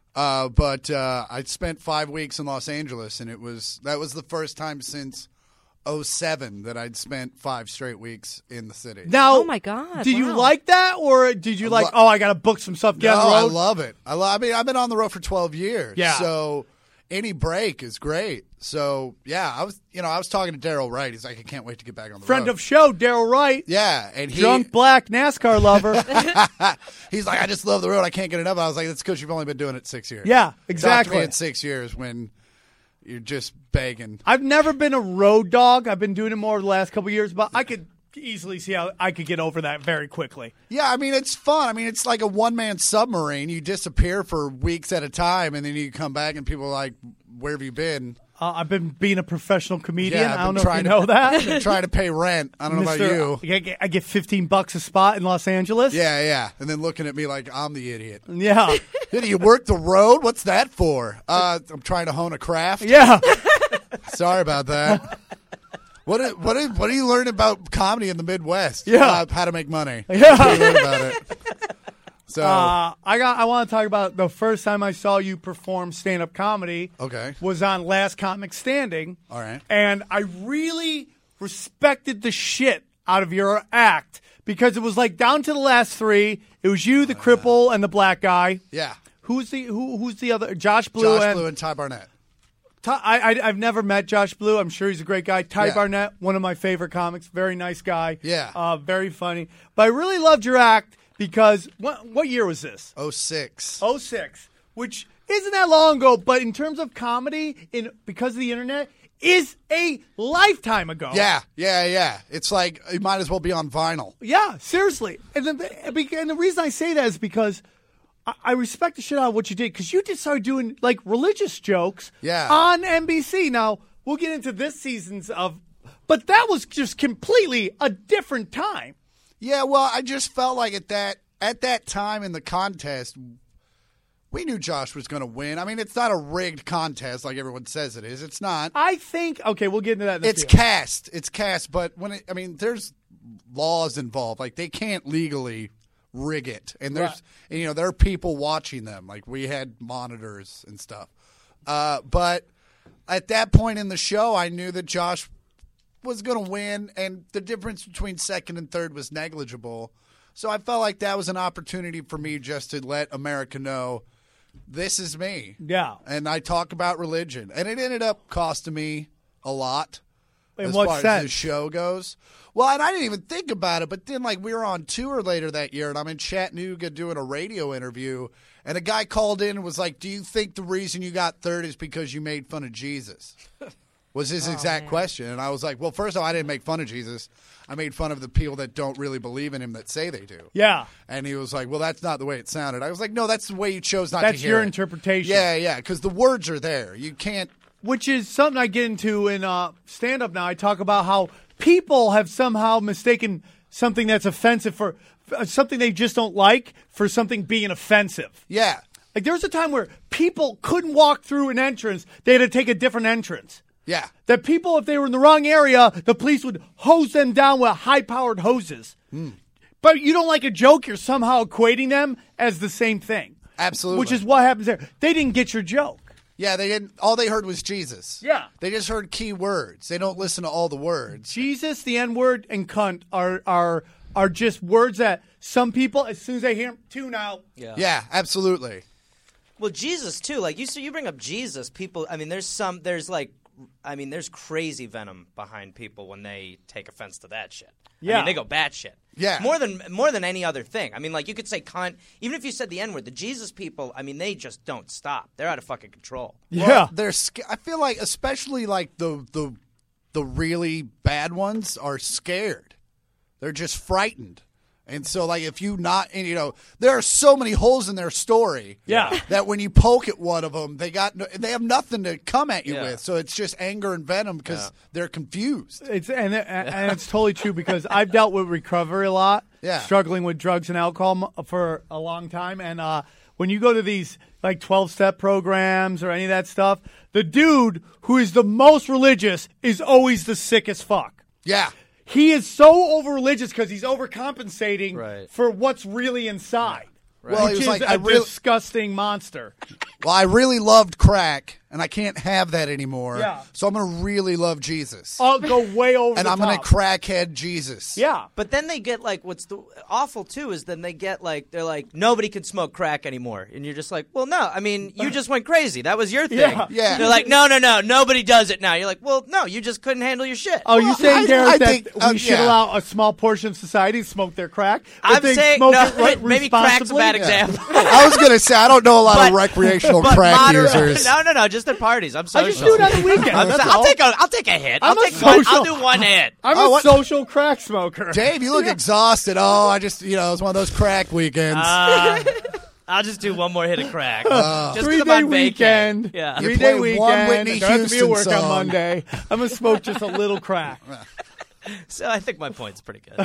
[SPEAKER 1] but I spent 5 weeks in Los Angeles, and that was the first time since 2007 that I'd spent 5 straight weeks in the city.
[SPEAKER 2] Now,
[SPEAKER 6] Oh, my God,
[SPEAKER 2] Did you
[SPEAKER 6] wow.
[SPEAKER 2] like that, or did you I got to book some stuff, get
[SPEAKER 1] No,
[SPEAKER 2] on the
[SPEAKER 1] I
[SPEAKER 2] road?
[SPEAKER 1] love it. I mean, I've been on the road for 12 years.
[SPEAKER 2] Yeah.
[SPEAKER 1] So any break is great. So yeah, I was talking to Daryl Wright. He's like, I can't wait to get back on the
[SPEAKER 2] Friend
[SPEAKER 1] road.
[SPEAKER 2] of show, Daryl Wright.
[SPEAKER 1] Yeah, and
[SPEAKER 2] Drunk black NASCAR lover.
[SPEAKER 1] he's like, I just love the road. I can't get enough. I was like, that's because you've only been doing it 6 years.
[SPEAKER 2] Yeah,
[SPEAKER 1] Talk to
[SPEAKER 2] exactly.
[SPEAKER 1] me in 6 years when you're just begging.
[SPEAKER 2] I've never been a road dog. I've been doing it more the last couple of years, but I could easily see how I could get over that very quickly.
[SPEAKER 1] Yeah, I mean, it's fun. I mean, it's like a one-man submarine. You disappear for weeks at a time, and then you come back, and people are like, where have you been?
[SPEAKER 2] I've been being a professional comedian.
[SPEAKER 1] Yeah, I've
[SPEAKER 2] I don't
[SPEAKER 1] been
[SPEAKER 2] know if you
[SPEAKER 1] trying to-
[SPEAKER 2] know that.
[SPEAKER 1] I've been trying to pay rent. I don't know about you.
[SPEAKER 2] I get $15 a spot in Los Angeles.
[SPEAKER 1] Yeah. And then looking at me like I'm the idiot.
[SPEAKER 2] Yeah.
[SPEAKER 1] Did you work the road? What's that for? I'm trying to hone a craft.
[SPEAKER 2] Yeah.
[SPEAKER 1] Sorry about that. What are you learning about comedy in the Midwest?
[SPEAKER 2] Yeah.
[SPEAKER 1] How to make money.
[SPEAKER 2] Yeah.
[SPEAKER 1] What are you learning about it? So
[SPEAKER 2] I want to talk about the first time I saw you perform stand-up comedy.
[SPEAKER 1] Okay.
[SPEAKER 2] Was on Last Comic Standing.
[SPEAKER 1] All right.
[SPEAKER 2] And I really respected the shit out of your act because it was like down to the last 3. It was you, the cripple, and the black guy.
[SPEAKER 1] yeah.
[SPEAKER 2] Who's the other? Josh Blue.
[SPEAKER 1] Josh Blue and Ty Barnett.
[SPEAKER 2] I've never met Josh Blue. I'm sure he's a great guy. Ty
[SPEAKER 1] Yeah.
[SPEAKER 2] Barnett, one of my favorite comics. Very nice guy.
[SPEAKER 1] Yeah.
[SPEAKER 2] Very funny. But I really loved your act because what year was this?
[SPEAKER 1] 06.
[SPEAKER 2] 06, which isn't that long ago, but in terms of comedy, because of the internet, is a lifetime ago.
[SPEAKER 1] Yeah. It's like it might as well be on vinyl.
[SPEAKER 2] Yeah, seriously. And the reason I say that is because I respect the shit out of what you did because you just started doing like religious jokes on NBC. Now, we'll get into this season's but that was just completely a different time.
[SPEAKER 1] Yeah, well, I just felt like at that time in the contest, we knew Josh was going to win. I mean, it's not a rigged contest like everyone says it is. It's not.
[SPEAKER 2] I think, okay, we'll get into that in the
[SPEAKER 1] It's
[SPEAKER 2] field.
[SPEAKER 1] cast. It's cast, but there's laws involved. Like they can't legally rig it, and there's there are people watching them. Like we had monitors and stuff. But at that point in the show, I knew that Josh was going to win, and the difference between second and third was negligible. So I felt like that was an opportunity for me just to let America know this is me.
[SPEAKER 2] Yeah.
[SPEAKER 1] And I talk about religion, and it ended up costing me a lot.
[SPEAKER 2] In
[SPEAKER 1] as
[SPEAKER 2] what
[SPEAKER 1] far as
[SPEAKER 2] sense?
[SPEAKER 1] the show goes. Well, and I didn't even think about it, but then like we were on tour later that year, and I'm in Chattanooga doing a radio interview, and a guy called in and was like, "Do you think the reason you got third is because you made fun of Jesus?" Was his exact question. And I was like, well, first of all, I didn't make fun of Jesus. I made fun of the people that don't really believe in him that say they do.
[SPEAKER 2] Yeah.
[SPEAKER 1] And he was like, well, that's not the way it sounded. I was like, no, that's the way you chose not to hear
[SPEAKER 2] That's your
[SPEAKER 1] it.
[SPEAKER 2] interpretation.
[SPEAKER 1] Yeah, because the words are there. You can't
[SPEAKER 2] which is something I get into in stand-up now. I talk about how people have somehow mistaken something that's offensive for something they just don't like for something being offensive.
[SPEAKER 1] Yeah.
[SPEAKER 2] Like there was a time where people couldn't walk through an entrance; they had to take a different entrance.
[SPEAKER 1] Yeah.
[SPEAKER 2] That people, if they were in the wrong area, the police would hose them down with high-powered hoses. But you don't like a joke; you're somehow equating them as the same thing.
[SPEAKER 1] Absolutely.
[SPEAKER 2] Which is what happens there. They didn't get your joke.
[SPEAKER 1] Yeah, they didn't. All they heard was Jesus.
[SPEAKER 2] Yeah.
[SPEAKER 1] They just heard key words. They don't listen to all the words.
[SPEAKER 2] Jesus, the N-word, and cunt are just words that some people, as soon as they hear them, tune out.
[SPEAKER 1] Yeah, absolutely.
[SPEAKER 3] Well, Jesus too. Like you bring up Jesus. People. I mean, there's crazy venom behind people when they take offense to that shit.
[SPEAKER 2] Yeah.
[SPEAKER 3] I mean, they go batshit.
[SPEAKER 1] Yeah.
[SPEAKER 3] More than any other thing. I mean, like you could say cunt. Even if you said the N-word, the Jesus people. I mean, they just don't stop. They're out of fucking control.
[SPEAKER 2] Yeah.
[SPEAKER 1] Well, I feel like, especially like the really bad ones are scared. They're just frightened. And so, like, if you not, and, you know, there are so many holes in their story,
[SPEAKER 2] Yeah.
[SPEAKER 1] that when you poke at one of them, they have nothing to come at you
[SPEAKER 3] Yeah.
[SPEAKER 1] with. So it's just anger and venom because they're confused.
[SPEAKER 2] And it's totally true because I've dealt with recovery a lot,
[SPEAKER 1] Yeah.
[SPEAKER 2] struggling with drugs and alcohol for a long time. And when you go to these like 12-step programs or any of that stuff, the dude who is the most religious is always the sickest fuck.
[SPEAKER 1] Yeah.
[SPEAKER 2] He is so over-religious because he's overcompensating
[SPEAKER 3] Right.
[SPEAKER 2] for what's really inside.
[SPEAKER 1] Well, he
[SPEAKER 2] Which
[SPEAKER 1] was
[SPEAKER 2] is
[SPEAKER 1] like,
[SPEAKER 2] a
[SPEAKER 1] I really,
[SPEAKER 2] disgusting monster.
[SPEAKER 1] well, I really loved crack, and I can't have that anymore.
[SPEAKER 2] Yeah.
[SPEAKER 1] So I'm going to really love Jesus.
[SPEAKER 2] I'll go way over
[SPEAKER 1] and
[SPEAKER 2] the
[SPEAKER 1] I'm
[SPEAKER 2] top.
[SPEAKER 1] going to crackhead Jesus.
[SPEAKER 2] Yeah.
[SPEAKER 3] But then they get like what's the awful too is then they get like they're like nobody can smoke crack anymore, and you're just like, well, no, I mean you just went crazy. That was your thing.
[SPEAKER 1] Yeah.
[SPEAKER 3] They're like, no, nobody does it now. You're like, well, no, you just couldn't handle your shit.
[SPEAKER 2] Oh, you saying, Garrett,
[SPEAKER 1] I
[SPEAKER 2] that
[SPEAKER 1] think,
[SPEAKER 2] we should
[SPEAKER 1] yeah.
[SPEAKER 2] allow a small portion of society to smoke their crack? But
[SPEAKER 3] I'm
[SPEAKER 2] they
[SPEAKER 3] saying
[SPEAKER 2] smoke
[SPEAKER 3] no,
[SPEAKER 2] it right
[SPEAKER 3] maybe crack's a
[SPEAKER 2] responsibly?
[SPEAKER 3] bad example.
[SPEAKER 1] I was going to say, I don't know a lot of
[SPEAKER 3] But-
[SPEAKER 1] recreational
[SPEAKER 3] But
[SPEAKER 1] crack
[SPEAKER 3] moderate-
[SPEAKER 1] users.
[SPEAKER 3] No, just at parties. I'm
[SPEAKER 2] I
[SPEAKER 3] social.
[SPEAKER 2] just do it on the weekend. That's all.
[SPEAKER 3] I'll take a hit.
[SPEAKER 2] I'm a
[SPEAKER 3] I'll
[SPEAKER 2] social-
[SPEAKER 3] do one hit.
[SPEAKER 2] I'm
[SPEAKER 1] Oh,
[SPEAKER 2] a
[SPEAKER 1] what-
[SPEAKER 2] social crack smoker.
[SPEAKER 1] Dave, you look exhausted. Oh, I just, it's one of those crack weekends.
[SPEAKER 3] I'll just do one more hit of crack. Just 'cause I'm
[SPEAKER 2] 3-day
[SPEAKER 3] on vacay.
[SPEAKER 2] weekend.
[SPEAKER 3] Yeah.
[SPEAKER 1] You
[SPEAKER 2] 3-day
[SPEAKER 1] play
[SPEAKER 2] weekend.
[SPEAKER 1] one Whitney
[SPEAKER 2] Don't have to be at
[SPEAKER 1] Houston
[SPEAKER 2] work on
[SPEAKER 1] song.
[SPEAKER 2] Monday. I'm going to smoke just a little crack.
[SPEAKER 3] So I think my point's pretty good.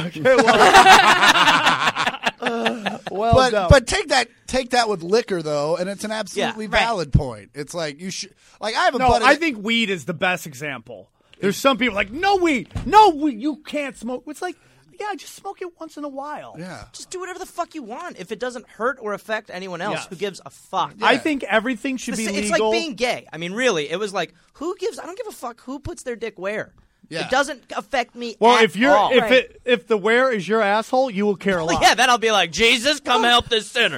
[SPEAKER 2] Well done.
[SPEAKER 1] But take that with liquor though, and it's an absolutely
[SPEAKER 3] Yeah, right.
[SPEAKER 1] valid point. It's like you should like I have a
[SPEAKER 2] No,
[SPEAKER 1] buddy.
[SPEAKER 2] I think weed is the best example. There's some people like, no weed, you can't smoke. It's like, yeah, just smoke it once in a while.
[SPEAKER 1] yeah.
[SPEAKER 3] Just do whatever the fuck you want. If it doesn't hurt or affect anyone else,
[SPEAKER 2] Yes.
[SPEAKER 3] who gives a fuck?
[SPEAKER 2] I think everything should be
[SPEAKER 3] It's
[SPEAKER 2] legal.
[SPEAKER 3] like being gay. I mean, really, it was like, I don't give a fuck who puts their dick where.
[SPEAKER 1] Yeah.
[SPEAKER 3] It doesn't affect me
[SPEAKER 2] well,
[SPEAKER 3] at
[SPEAKER 2] if you're
[SPEAKER 3] all.
[SPEAKER 2] if the wear is your asshole, you will care a lot.
[SPEAKER 3] Yeah, then I'll be like, Jesus, come help this sinner.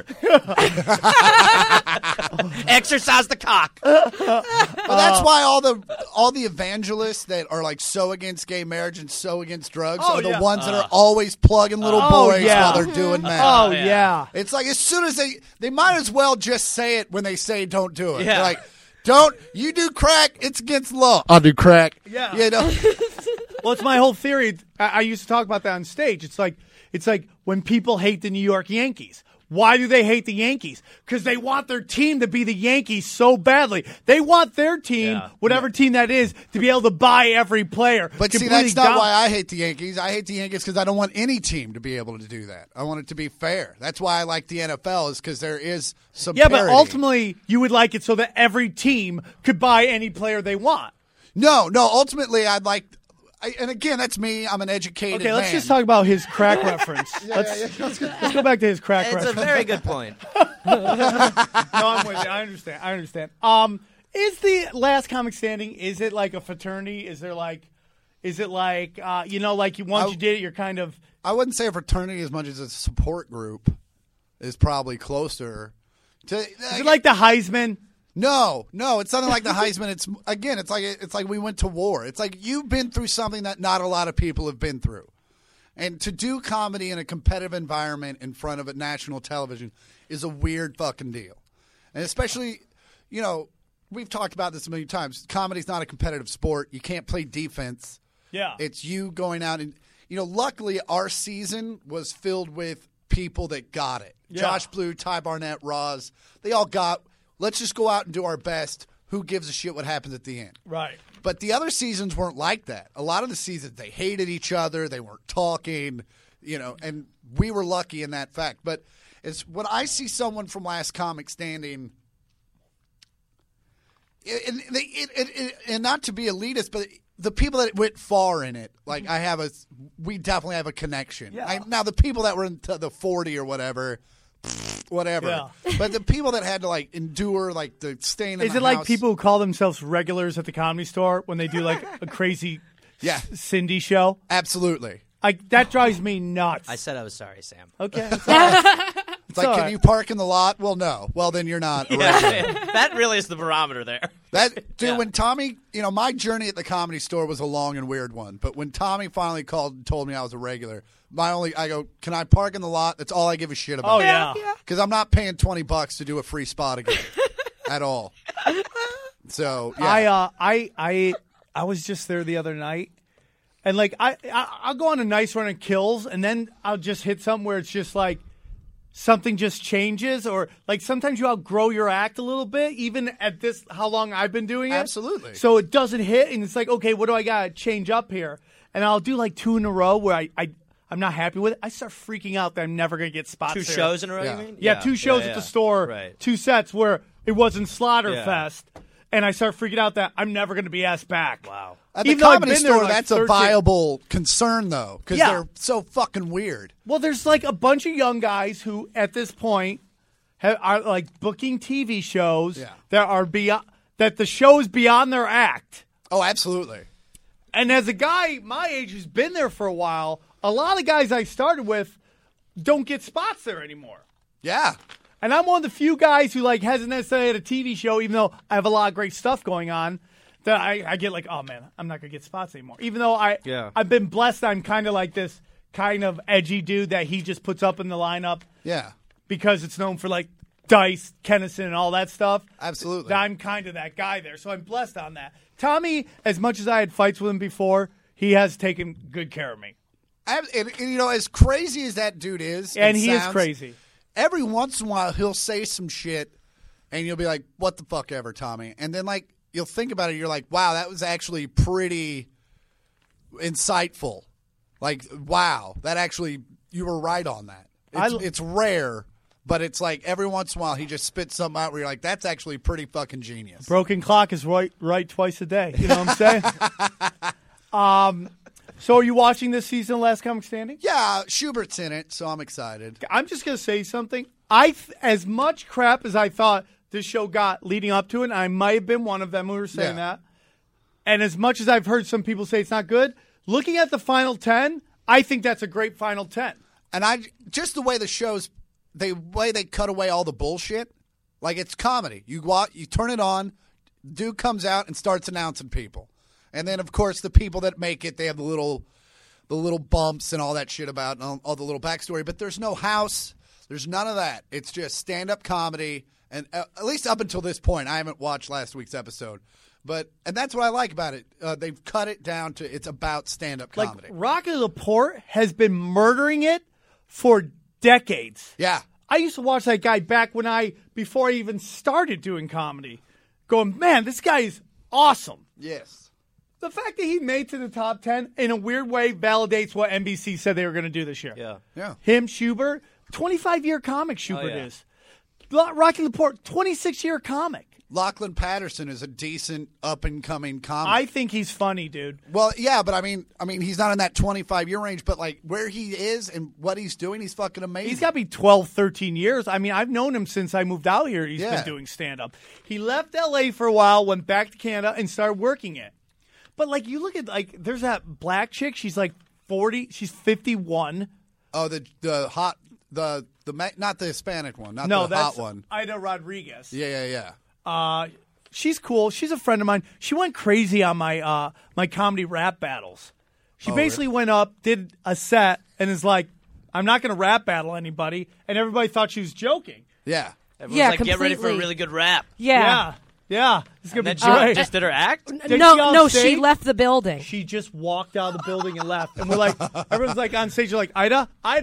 [SPEAKER 3] Exercise the cock.
[SPEAKER 1] But that's why all the evangelists that are like so against gay marriage and so against drugs
[SPEAKER 2] Oh,
[SPEAKER 1] are the
[SPEAKER 2] yeah.
[SPEAKER 1] ones that are always plugging little
[SPEAKER 2] Oh,
[SPEAKER 1] boys
[SPEAKER 2] yeah.
[SPEAKER 1] while they're doing that.
[SPEAKER 2] Oh
[SPEAKER 3] yeah.
[SPEAKER 2] yeah.
[SPEAKER 1] It's like as soon as they might as well just say it when they say don't do it.
[SPEAKER 3] Yeah.
[SPEAKER 1] They're like, you do crack, it's against law. I'll do crack.
[SPEAKER 2] Yeah.
[SPEAKER 1] You know?
[SPEAKER 2] Well, it's my whole theory. I used to talk about that on stage. It's like when people hate the New York Yankees. Why do they hate the Yankees? Because they want their team to be the Yankees so badly. They want their team, whatever team that is, to be able to buy every player.
[SPEAKER 1] But see,
[SPEAKER 2] Completely
[SPEAKER 1] that's not
[SPEAKER 2] down-
[SPEAKER 1] why I hate the Yankees. I hate the Yankees because I don't want any team to be able to do that. I want it to be fair. That's why I like the NFL is because there is some
[SPEAKER 2] Yeah, but
[SPEAKER 1] parity.
[SPEAKER 2] ultimately, you would like it so that every team could buy any player they want.
[SPEAKER 1] No. Ultimately, I'd like. And again, that's me. I'm an educated
[SPEAKER 2] Okay, let's
[SPEAKER 1] man.
[SPEAKER 2] just talk about his crack reference. Let's go back to his crack
[SPEAKER 3] It's a
[SPEAKER 2] reference.
[SPEAKER 3] very good point.
[SPEAKER 2] No, I'm with you. I understand. Is the Last Comic Standing? Is it like a fraternity? Is it like once you did it, you're kind of.
[SPEAKER 1] I wouldn't say a fraternity as much as a support group is probably closer.
[SPEAKER 2] Is it like the Heisman?
[SPEAKER 1] No, it's something like the Heisman. It's like we went to war. It's like you've been through something that not a lot of people have been through. And to do comedy in a competitive environment in front of a national television is a weird fucking deal. And especially, we've talked about this a million times. Comedy's not a competitive sport. You can't play defense.
[SPEAKER 2] Yeah.
[SPEAKER 1] It's you going out and, luckily our season was filled with people that got it.
[SPEAKER 2] Yeah.
[SPEAKER 1] Josh Blue, Ty Barnett, Roz, they all got, let's just go out and do our best. who gives a shit what happens at the end?
[SPEAKER 2] Right.
[SPEAKER 1] But the other seasons weren't like that. A lot of the seasons, they hated each other. They weren't talking, and we were lucky in that fact. But it's when I see someone from Last Comic Standing, and not to be elitist, but the people that went far in it, like we definitely have a connection.
[SPEAKER 2] Yeah.
[SPEAKER 1] Now, the people that were into the 40 or whatever. Yeah. But the people that had to endure the staying in the house.
[SPEAKER 2] Is it like people who call themselves regulars at the Comedy Store when they do a crazy Cindy show?
[SPEAKER 1] Absolutely.
[SPEAKER 2] That drives me nuts.
[SPEAKER 3] I said I was sorry, Sam.
[SPEAKER 2] Okay.
[SPEAKER 1] It's like, can you park in the lot? Well, no. Well, then you're not a regular.
[SPEAKER 3] That really is the barometer there.
[SPEAKER 1] When Tommy, my journey at the Comedy Store was a long and weird one. But when Tommy finally called and told me I was a regular, I go, can I park in the lot? That's all I give a shit about.
[SPEAKER 2] Oh, yeah.
[SPEAKER 1] Because I'm not paying $20 to do a free spot again at all. So, yeah.
[SPEAKER 2] I was just there the other night. And, I'll go on a nice run of kills, and then I'll just hit something where it's just something just changes, or sometimes you outgrow your act a little bit, even at how long I've been doing it.
[SPEAKER 1] Absolutely.
[SPEAKER 2] So it doesn't hit, and it's okay, what do I got to change up here? And I'll do 2 in a row where I'm not happy with it. I start freaking out that I'm never going to get spots
[SPEAKER 3] 2
[SPEAKER 2] there.
[SPEAKER 3] shows in a row,
[SPEAKER 1] Yeah.
[SPEAKER 3] you mean?
[SPEAKER 2] Yeah, 2 shows at the store,
[SPEAKER 3] Right.
[SPEAKER 2] 2 sets where it wasn't Slaughterfest, and I start freaking out that I'm never going to be asked back.
[SPEAKER 3] Wow.
[SPEAKER 1] At the
[SPEAKER 2] Even though I've
[SPEAKER 1] Comedy
[SPEAKER 2] been there,
[SPEAKER 1] Store, that's
[SPEAKER 2] 13
[SPEAKER 1] a viable concern, though, because they're so fucking weird.
[SPEAKER 2] Well, there's a bunch of young guys who, at this point, are booking TV shows that are beyond that the show is beyond their act.
[SPEAKER 1] Oh, absolutely.
[SPEAKER 2] And as a guy my age who's been there for a while, a lot of guys I started with don't get spots there anymore.
[SPEAKER 1] Yeah.
[SPEAKER 2] And I'm one of the few guys who hasn't necessarily had a TV show, even though I have a lot of great stuff going on. That I get oh man, I'm not gonna get spots anymore. Even though I've been blessed, I'm kind of this kind of edgy dude that he just puts up in the lineup.
[SPEAKER 1] Yeah.
[SPEAKER 2] Because it's known for Dice, Kennison, and all that stuff.
[SPEAKER 1] Absolutely.
[SPEAKER 2] I'm kind of that guy there, so I'm blessed on that. Tommy, as much as I had fights with him before, he has taken good care of me.
[SPEAKER 1] And as crazy as that dude is,
[SPEAKER 2] And he is crazy.
[SPEAKER 1] Every once in a while, he'll say some shit, and you'll be like, what the fuck ever, Tommy? And then, you'll think about it, you're like, wow, that was actually pretty insightful. Wow, that actually, you were right on that. It's rare, but it's every once in a while, he just spits something out where you're like, that's actually pretty fucking genius.
[SPEAKER 2] Broken clock is right twice a day. You know what I'm saying? So are you watching this season of Last Comic Standing?
[SPEAKER 1] Yeah, Schubert's in it, so I'm excited.
[SPEAKER 2] I'm just going to say something. As much crap as I thought this show got leading up to it, and I might have been one of them who were saying that, and as much as I've heard some people say it's not good, looking at the final 10, I think that's a great final 10.
[SPEAKER 1] And just the way the show's, the way they cut away all the bullshit, it's comedy. You go out, you turn it on, dude comes out and starts announcing people. And then, of course, the people that make it, they have the little bumps and all that shit about and all the little backstory. But there's no house. There's none of that. It's just stand-up comedy. And at least up until this point, I haven't watched last week's episode. And that's what I like about it. They've cut it down to it's about stand-up comedy.
[SPEAKER 2] Rocky Laporte has been murdering it for decades.
[SPEAKER 1] Yeah.
[SPEAKER 2] I used to watch that guy back before I even started doing comedy, going, man, this guy is awesome.
[SPEAKER 1] Yes.
[SPEAKER 2] The fact that he made to the top 10 in a weird way validates what NBC said they were going to do this year.
[SPEAKER 1] Yeah.
[SPEAKER 2] Him, Schubert, 25-year comic Schubert is. Rocky Laporte, 26-year comic.
[SPEAKER 1] Lachlan Patterson is a decent up-and-coming comic.
[SPEAKER 2] I think he's funny, dude.
[SPEAKER 1] Well, yeah, but I mean, he's not in that 25-year range, but where he is and what he's doing, he's fucking amazing.
[SPEAKER 2] He's got to be 12, 13 years. I've known him since I moved out here. He's been doing stand-up. He left L.A. for a while, went back to Canada, and started working it. But, you look at, there's that black chick. She's, 40. She's 51.
[SPEAKER 1] Oh, the hot, not the Hispanic one, not the hot one.
[SPEAKER 2] Ida Rodriguez.
[SPEAKER 1] Yeah.
[SPEAKER 2] She's cool. She's a friend of mine. She went crazy on my my comedy rap battles. She basically went up, did a set, and is like, I'm not going to rap battle anybody. And everybody thought she was joking.
[SPEAKER 1] Yeah.
[SPEAKER 3] Everyone's get ready for a really good rap.
[SPEAKER 2] Yeah. It's going to be
[SPEAKER 3] She
[SPEAKER 2] great.
[SPEAKER 3] just did her act?
[SPEAKER 6] No, she left the building.
[SPEAKER 2] She just walked out of the building and left. And we're everyone's on stage, you're like, Ida.
[SPEAKER 3] You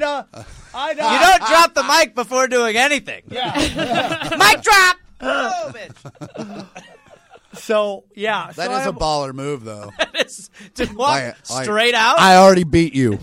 [SPEAKER 3] don't drop the mic before doing anything.
[SPEAKER 2] Yeah.
[SPEAKER 3] Mic drop! Oh, bitch.
[SPEAKER 2] So yeah,
[SPEAKER 1] That is a baller move, though.
[SPEAKER 3] To walk straight out.
[SPEAKER 1] I already beat you.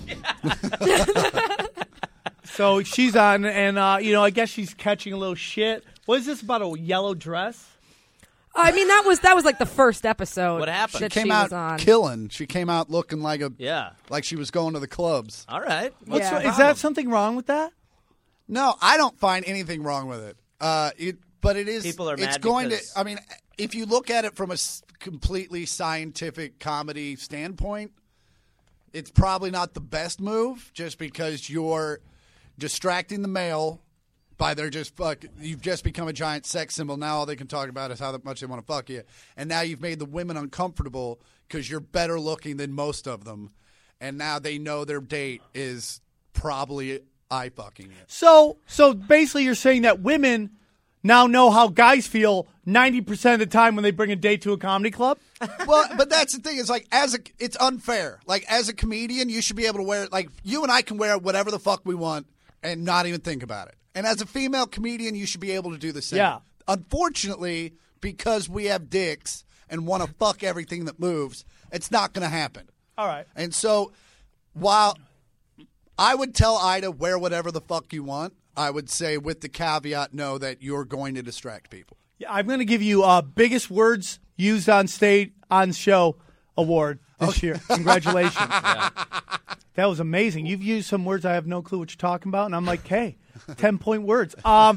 [SPEAKER 2] So she's on, and I guess she's catching a little shit. What is this about a yellow dress?
[SPEAKER 6] I mean, that was like the first episode.
[SPEAKER 3] What happened?
[SPEAKER 6] That
[SPEAKER 1] She came
[SPEAKER 6] she
[SPEAKER 1] out
[SPEAKER 6] was on.
[SPEAKER 1] killing. She came out looking like
[SPEAKER 3] Yeah.
[SPEAKER 1] she was going to the clubs.
[SPEAKER 3] All right.
[SPEAKER 6] Yeah.
[SPEAKER 2] Is that something wrong with that?
[SPEAKER 1] No, I don't find anything wrong with it. But it is.
[SPEAKER 3] People are
[SPEAKER 1] It's
[SPEAKER 3] mad
[SPEAKER 1] going
[SPEAKER 3] because-
[SPEAKER 1] to. I mean, if you look at it from a completely scientific comedy standpoint, it's probably not the best move. Just because you're distracting the male by their you've just become a giant sex symbol. Now all they can talk about is how much they want to fuck you, and now you've made the women uncomfortable because you're better looking than most of them, and now they know their date is probably eye fucking you.
[SPEAKER 2] So basically, you're saying that women now know how guys feel 90% of the time when they bring a date to a comedy club?
[SPEAKER 1] Well, but that's the thing. It's like it's unfair. Like as a comedian, you should be able to wear like you and I can wear whatever the fuck we want and not even think about it. And as a female comedian, you should be able to do the same.
[SPEAKER 2] Yeah.
[SPEAKER 1] Unfortunately, because we have dicks and want to fuck everything that moves, it's not going to happen.
[SPEAKER 2] All right.
[SPEAKER 1] And so, while I would tell Ida wear whatever the fuck you want, I would say with the caveat, know that you're going to distract people.
[SPEAKER 2] Yeah, I'm going to give you biggest words used on stage on show award this year. Congratulations. That was amazing. You've used some words I have no clue what you're talking about, and I'm like, hey, 10-point words.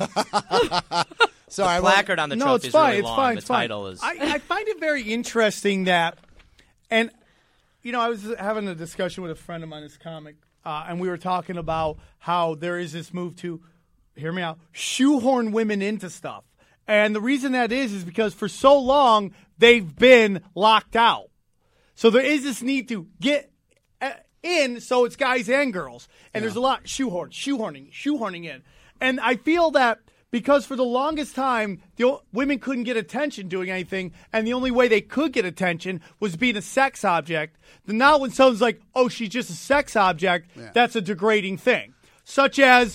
[SPEAKER 1] Sorry,
[SPEAKER 3] Placard on the
[SPEAKER 2] No,
[SPEAKER 3] trophy
[SPEAKER 2] it's
[SPEAKER 3] is really
[SPEAKER 2] fine. It's
[SPEAKER 3] long.
[SPEAKER 2] fine.
[SPEAKER 3] The
[SPEAKER 2] It's fine.
[SPEAKER 3] title is.
[SPEAKER 2] I find it very interesting that, and I was having a discussion with a friend of mine, this comic, and we were talking about how there is this move to, hear me out, shoehorn women into stuff. And the reason that is because for so long they've been locked out. So there is this need to get in, so it's guys and girls. And there's a lot shoehorning in. And I feel that because for the longest time, women couldn't get attention doing anything, and the only way they could get attention was being a sex object. Then now when someone's like, oh, she's just a sex object, that's a degrading thing. Such as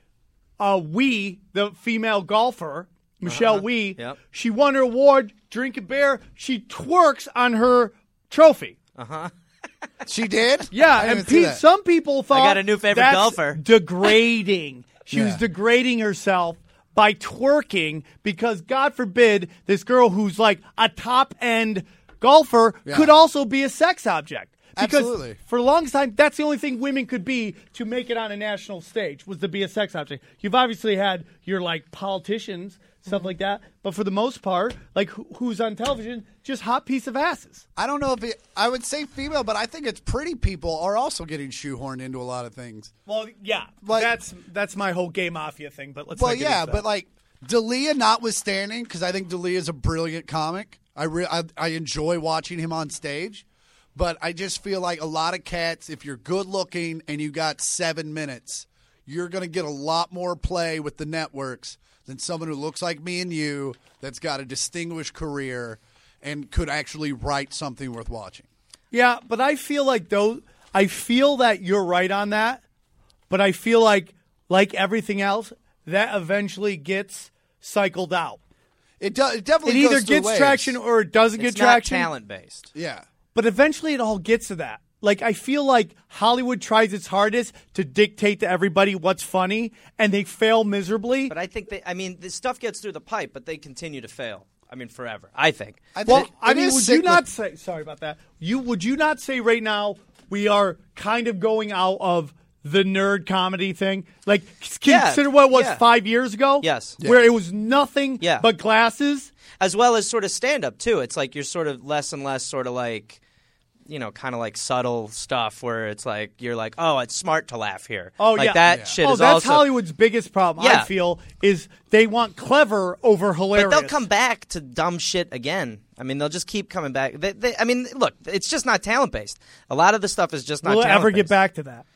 [SPEAKER 2] the female golfer, Michelle Wee, she won her award, Drink a Bear, she twerks on her trophy.
[SPEAKER 1] She did?
[SPEAKER 2] Yeah,
[SPEAKER 1] I didn't
[SPEAKER 2] and
[SPEAKER 1] even see that.
[SPEAKER 2] some people thought
[SPEAKER 3] got a new favorite
[SPEAKER 2] that's
[SPEAKER 3] golfer.
[SPEAKER 2] degrading. She was
[SPEAKER 1] Yeah.
[SPEAKER 2] degrading herself by twerking because, God forbid, this girl who's like a top-end golfer could also be a sex object. Because
[SPEAKER 1] Absolutely.
[SPEAKER 2] for the longest time, that's the only thing women could be to make it on a national stage, was to be a sex object. You've obviously had your, like, politicians, stuff like that, but for the most part, like, who's on television, just hot piece of asses.
[SPEAKER 1] I don't know if I would say female, but I think it's pretty people are also getting shoehorned into a lot of things.
[SPEAKER 2] Well, yeah,
[SPEAKER 1] Like-
[SPEAKER 2] that's my whole gay mafia thing, but let's
[SPEAKER 1] Well,
[SPEAKER 2] not get
[SPEAKER 1] yeah,
[SPEAKER 2] into
[SPEAKER 1] but
[SPEAKER 2] that.
[SPEAKER 1] like D'Elia notwithstanding, because I think D'Elia is a brilliant comic. I enjoy watching him on stage, but I just feel like a lot of cats, if you're good looking and you got 7 minutes, you're going to get a lot more play with the networks than someone who looks like me and you that's got a distinguished career and could actually write something worth watching.
[SPEAKER 2] Yeah, but I feel like I feel that you're right on that, but I feel like everything else, that eventually gets cycled out.
[SPEAKER 1] It definitely
[SPEAKER 2] It either
[SPEAKER 1] goes through
[SPEAKER 2] gets
[SPEAKER 1] waves.
[SPEAKER 2] traction or it doesn't
[SPEAKER 3] It's
[SPEAKER 2] get
[SPEAKER 3] not
[SPEAKER 2] traction.
[SPEAKER 3] talent based.
[SPEAKER 1] Yeah.
[SPEAKER 2] But eventually it all gets to that. Like, I feel like Hollywood tries its hardest to dictate to everybody what's funny, and they fail miserably.
[SPEAKER 3] But I think this stuff gets through the pipe, but they continue to fail. I mean, forever. I think.
[SPEAKER 2] Well, I
[SPEAKER 1] it
[SPEAKER 2] mean,
[SPEAKER 1] is
[SPEAKER 2] would you
[SPEAKER 1] sick
[SPEAKER 2] not
[SPEAKER 1] with-
[SPEAKER 2] say? Sorry about that. Would you not say right now we are kind of going out of the nerd comedy thing? Like, consider what it was 5 years ago.
[SPEAKER 3] Yes.
[SPEAKER 2] where it was nothing but glasses.
[SPEAKER 3] As well as sort of stand up too. It's like you're sort of less and less sort of like, kind of like subtle stuff where it's like you're like, oh, it's smart to laugh here.
[SPEAKER 2] Oh,
[SPEAKER 3] like
[SPEAKER 2] yeah.
[SPEAKER 3] that shit
[SPEAKER 2] Oh,
[SPEAKER 3] is
[SPEAKER 2] that's
[SPEAKER 3] also
[SPEAKER 2] Hollywood's biggest problem. I
[SPEAKER 3] Yeah.
[SPEAKER 2] feel is they want clever over hilarious.
[SPEAKER 3] But they'll come back to dumb shit again. I mean, they'll just keep coming back. I mean, look, it's just not talent based. A lot of the stuff is just not.
[SPEAKER 2] Will it
[SPEAKER 3] talent
[SPEAKER 2] ever get
[SPEAKER 3] based.
[SPEAKER 2] back to that?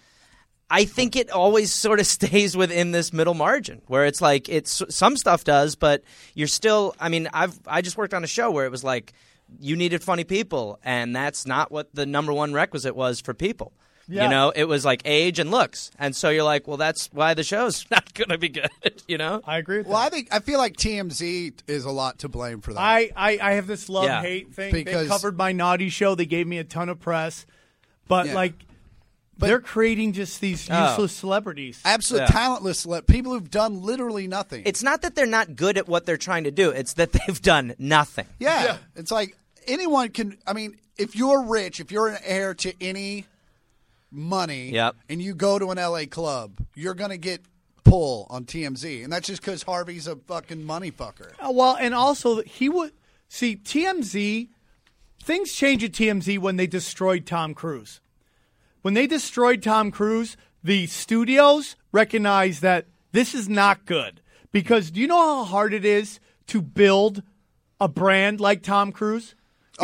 [SPEAKER 3] I think it always sort of stays within this middle margin where it's like some stuff does, but you're still. I mean, I just worked on a show where it was like you needed funny people, and that's not what the number one requisite was for people.
[SPEAKER 2] Yeah.
[SPEAKER 3] You know, it was like age and looks. And so you're like, well, that's why the show's not going to be good, you know?
[SPEAKER 2] I agree with
[SPEAKER 1] Well,
[SPEAKER 2] that.
[SPEAKER 1] I feel like TMZ is a lot to blame for that.
[SPEAKER 2] I have this love-hate thing.
[SPEAKER 1] Because-
[SPEAKER 2] they covered my naughty show. They gave me a ton of press. But,
[SPEAKER 1] Yeah.
[SPEAKER 2] they're creating just these useless celebrities.
[SPEAKER 1] Absolute
[SPEAKER 3] Yeah.
[SPEAKER 1] talentless people who've done literally nothing.
[SPEAKER 3] It's not that they're not good at what they're trying to do. It's that they've done nothing.
[SPEAKER 1] Yeah. It's like anyone can. I mean, if you're rich, if you're an heir to any money,
[SPEAKER 3] Yep.
[SPEAKER 1] and you go to an LA club, you're going to get pull on TMZ. And that's just because Harvey's a fucking money fucker.
[SPEAKER 2] Well, and also, he would see TMZ. Things changed at TMZ when they destroyed Tom Cruise. When they destroyed Tom Cruise, the studios recognized that this is not good. Because do you know how hard it is to build a brand like Tom Cruise?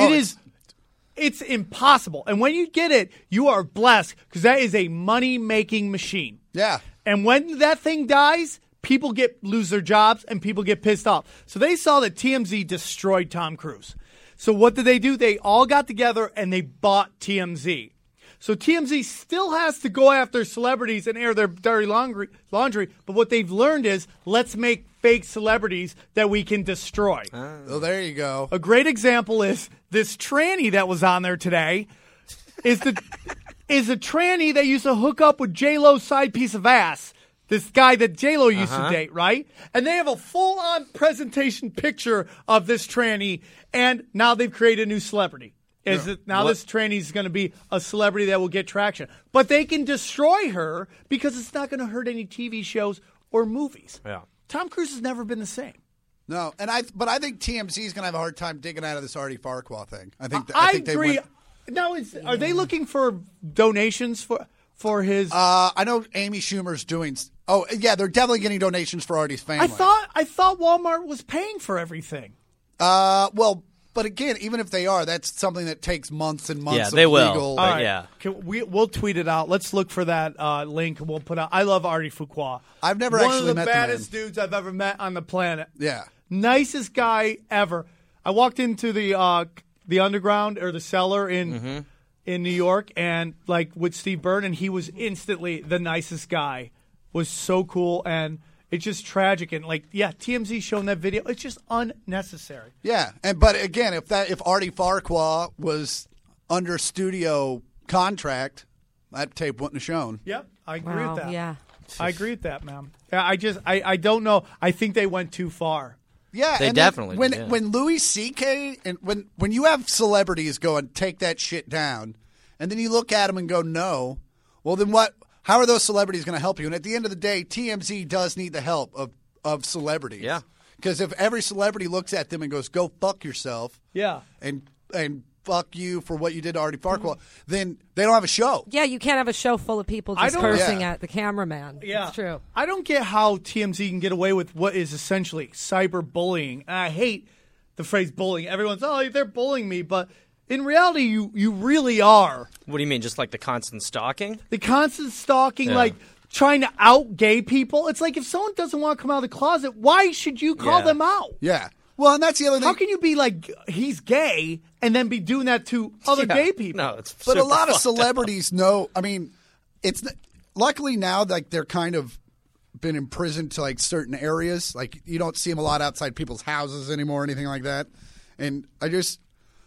[SPEAKER 2] It's impossible. And when you get it, you are blessed because that is a money-making machine.
[SPEAKER 1] Yeah.
[SPEAKER 2] And when that thing dies, people lose their jobs and people get pissed off. So they saw that TMZ destroyed Tom Cruise. So what did they do? They all got together and they bought TMZ. So TMZ still has to go after celebrities and air their dirty laundry, but what they've learned is let's make fake celebrities that we can destroy.
[SPEAKER 1] Oh, there you go.
[SPEAKER 2] A great example is this tranny that was on there today is a tranny that used to hook up with J-Lo's side piece of ass. This guy that J-Lo used to date, right? And they have a full-on presentation picture of this tranny, and now they've created a new celebrity. This tranny is going to be a celebrity that will get traction. But they can destroy her because it's not going to hurt any TV shows or movies.
[SPEAKER 3] Yeah.
[SPEAKER 2] Tom Cruise has never been the same.
[SPEAKER 1] No, but I think TMZ is going to have a hard time digging out of this Artie Farquhar thing. I think they
[SPEAKER 2] agree.
[SPEAKER 1] went-
[SPEAKER 2] Now, are they looking for donations for his?
[SPEAKER 1] I know Amy Schumer's doing. Oh, yeah, they're definitely getting donations for Artie's family.
[SPEAKER 2] I thought Walmart was paying for everything.
[SPEAKER 1] Well, but again, even if they are, that's something that takes months and months.
[SPEAKER 3] Yeah,
[SPEAKER 1] of
[SPEAKER 3] they will.
[SPEAKER 1] legal.
[SPEAKER 3] All right. Yeah.
[SPEAKER 2] We'll tweet it out. Let's look for that link. We'll put out. I love Artie Fuqua.
[SPEAKER 1] I've never
[SPEAKER 2] One
[SPEAKER 1] actually
[SPEAKER 2] of the
[SPEAKER 1] met the
[SPEAKER 2] baddest
[SPEAKER 1] man.
[SPEAKER 2] dudes I've ever met on the planet.
[SPEAKER 1] Yeah.
[SPEAKER 2] Nicest guy ever. I walked into the underground or the cellar in New York, and like with Steve Byrne, and he was instantly the nicest guy. Was so cool, and it's just tragic. And like, yeah, TMZ showing that video, it's just unnecessary.
[SPEAKER 1] Yeah, but again, if Artie Farquhar was under studio contract, that tape wouldn't have shown.
[SPEAKER 2] Yep, I agree with that.
[SPEAKER 6] Yeah.
[SPEAKER 2] I agree with that, ma'am. I don't know. I think they went too far.
[SPEAKER 1] Yeah,
[SPEAKER 3] They
[SPEAKER 1] and then
[SPEAKER 3] definitely
[SPEAKER 1] when
[SPEAKER 3] did, yeah.
[SPEAKER 1] when Louis C.K. and when you have celebrities go and take that shit down, and then you look at them and go, no, well then what? How are those celebrities going to help you? And at the end of the day, TMZ does need the help of celebrities.
[SPEAKER 3] Yeah.
[SPEAKER 1] Because if every celebrity looks at them and goes, go fuck yourself,
[SPEAKER 2] Yeah.
[SPEAKER 1] and fuck you for what you did to Artie Farquhar, then they don't have a show.
[SPEAKER 6] Yeah, you can't have a show full of people
[SPEAKER 2] I
[SPEAKER 6] just
[SPEAKER 2] don't-
[SPEAKER 6] cursing
[SPEAKER 1] Yeah.
[SPEAKER 6] at the cameraman.
[SPEAKER 2] Yeah,
[SPEAKER 6] It's true.
[SPEAKER 2] I don't get how TMZ can get away with what is essentially cyberbullying. And I hate the phrase bullying. Everyone's, oh, they're bullying me, but in reality, you really are.
[SPEAKER 3] What do you mean, just like the constant stalking?
[SPEAKER 2] The constant stalking,
[SPEAKER 3] Yeah.
[SPEAKER 2] like trying to out gay people. It's like if someone doesn't want to come out of the closet, why should you call
[SPEAKER 3] Yeah.
[SPEAKER 2] them out?
[SPEAKER 1] Yeah. Well, and that's the other thing.
[SPEAKER 2] How can you be like he's gay and then be doing that to other
[SPEAKER 3] Yeah.
[SPEAKER 2] gay people?
[SPEAKER 3] No, it's
[SPEAKER 1] But a
[SPEAKER 3] super
[SPEAKER 1] lot of
[SPEAKER 3] fucked up.
[SPEAKER 1] celebrities know. I mean, luckily now, like they're kind of been imprisoned to like certain areas. Like you don't see them a lot outside people's houses anymore, or anything like that. And I just,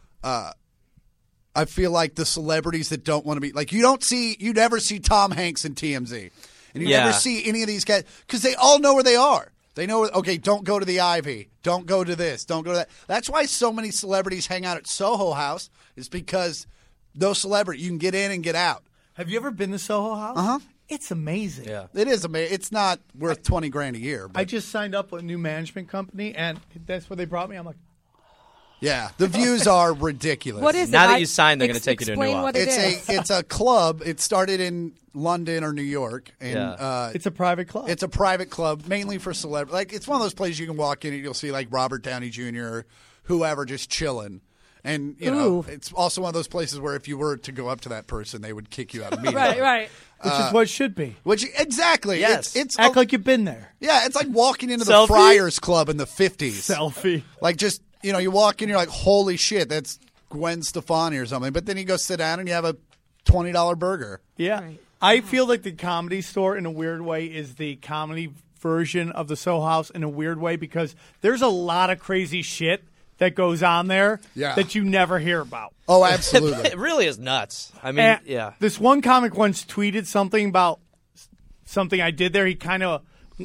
[SPEAKER 1] I feel like the celebrities that don't want to be like you never see Tom Hanks in TMZ, and you
[SPEAKER 3] Yeah.
[SPEAKER 1] never see any of these guys because they all know where they are. They know, okay, don't go to the Ivy. Don't go to this. Don't go to that. That's why so many celebrities hang out at Soho House is because those celebrities, you can get in and get out.
[SPEAKER 2] Have you ever been to Soho House?
[SPEAKER 1] Uh-huh.
[SPEAKER 2] It's amazing.
[SPEAKER 3] Yeah.
[SPEAKER 1] It is amazing. It's not worth $20,000 a year. But
[SPEAKER 2] I just signed up with a new management company, and that's where they brought me. I'm like,
[SPEAKER 1] yeah, the views are ridiculous.
[SPEAKER 6] What is
[SPEAKER 3] Now
[SPEAKER 6] it?
[SPEAKER 3] that you signed, they're gonna take you to a new
[SPEAKER 6] explain what it is.
[SPEAKER 1] It's a club. It started in London or New York, and
[SPEAKER 3] Yeah.
[SPEAKER 2] it's a private club.
[SPEAKER 1] it's a private club mainly for celebrities. Like it's one of those places you can walk in and you'll see like Robert Downey Jr. or whoever just chilling. And you know,
[SPEAKER 6] Ooh.
[SPEAKER 1] it's also one of those places where if you were to go up to that person, they would kick you out immediately.
[SPEAKER 6] Right.
[SPEAKER 2] which is what it should be.
[SPEAKER 1] Which exactly,
[SPEAKER 3] Yes.
[SPEAKER 1] it's
[SPEAKER 2] Act like you've been there.
[SPEAKER 1] yeah, it's like walking into the
[SPEAKER 3] Selfie?
[SPEAKER 1] Friars Club in the 50s.
[SPEAKER 2] Selfie.
[SPEAKER 1] Like just you walk in, you're like, holy shit, that's Gwen Stefani or something. But then you go sit down and you have a $20 burger.
[SPEAKER 2] Yeah.
[SPEAKER 6] Right.
[SPEAKER 2] I feel like the Comedy Store, in a weird way, is the comedy version of the Soho House in a weird way because there's a lot of crazy shit that goes on there that you never hear about.
[SPEAKER 1] Oh, absolutely.
[SPEAKER 3] It really is nuts. I mean,
[SPEAKER 2] And
[SPEAKER 3] yeah.
[SPEAKER 2] This one comic once tweeted something about something I did there. He kind of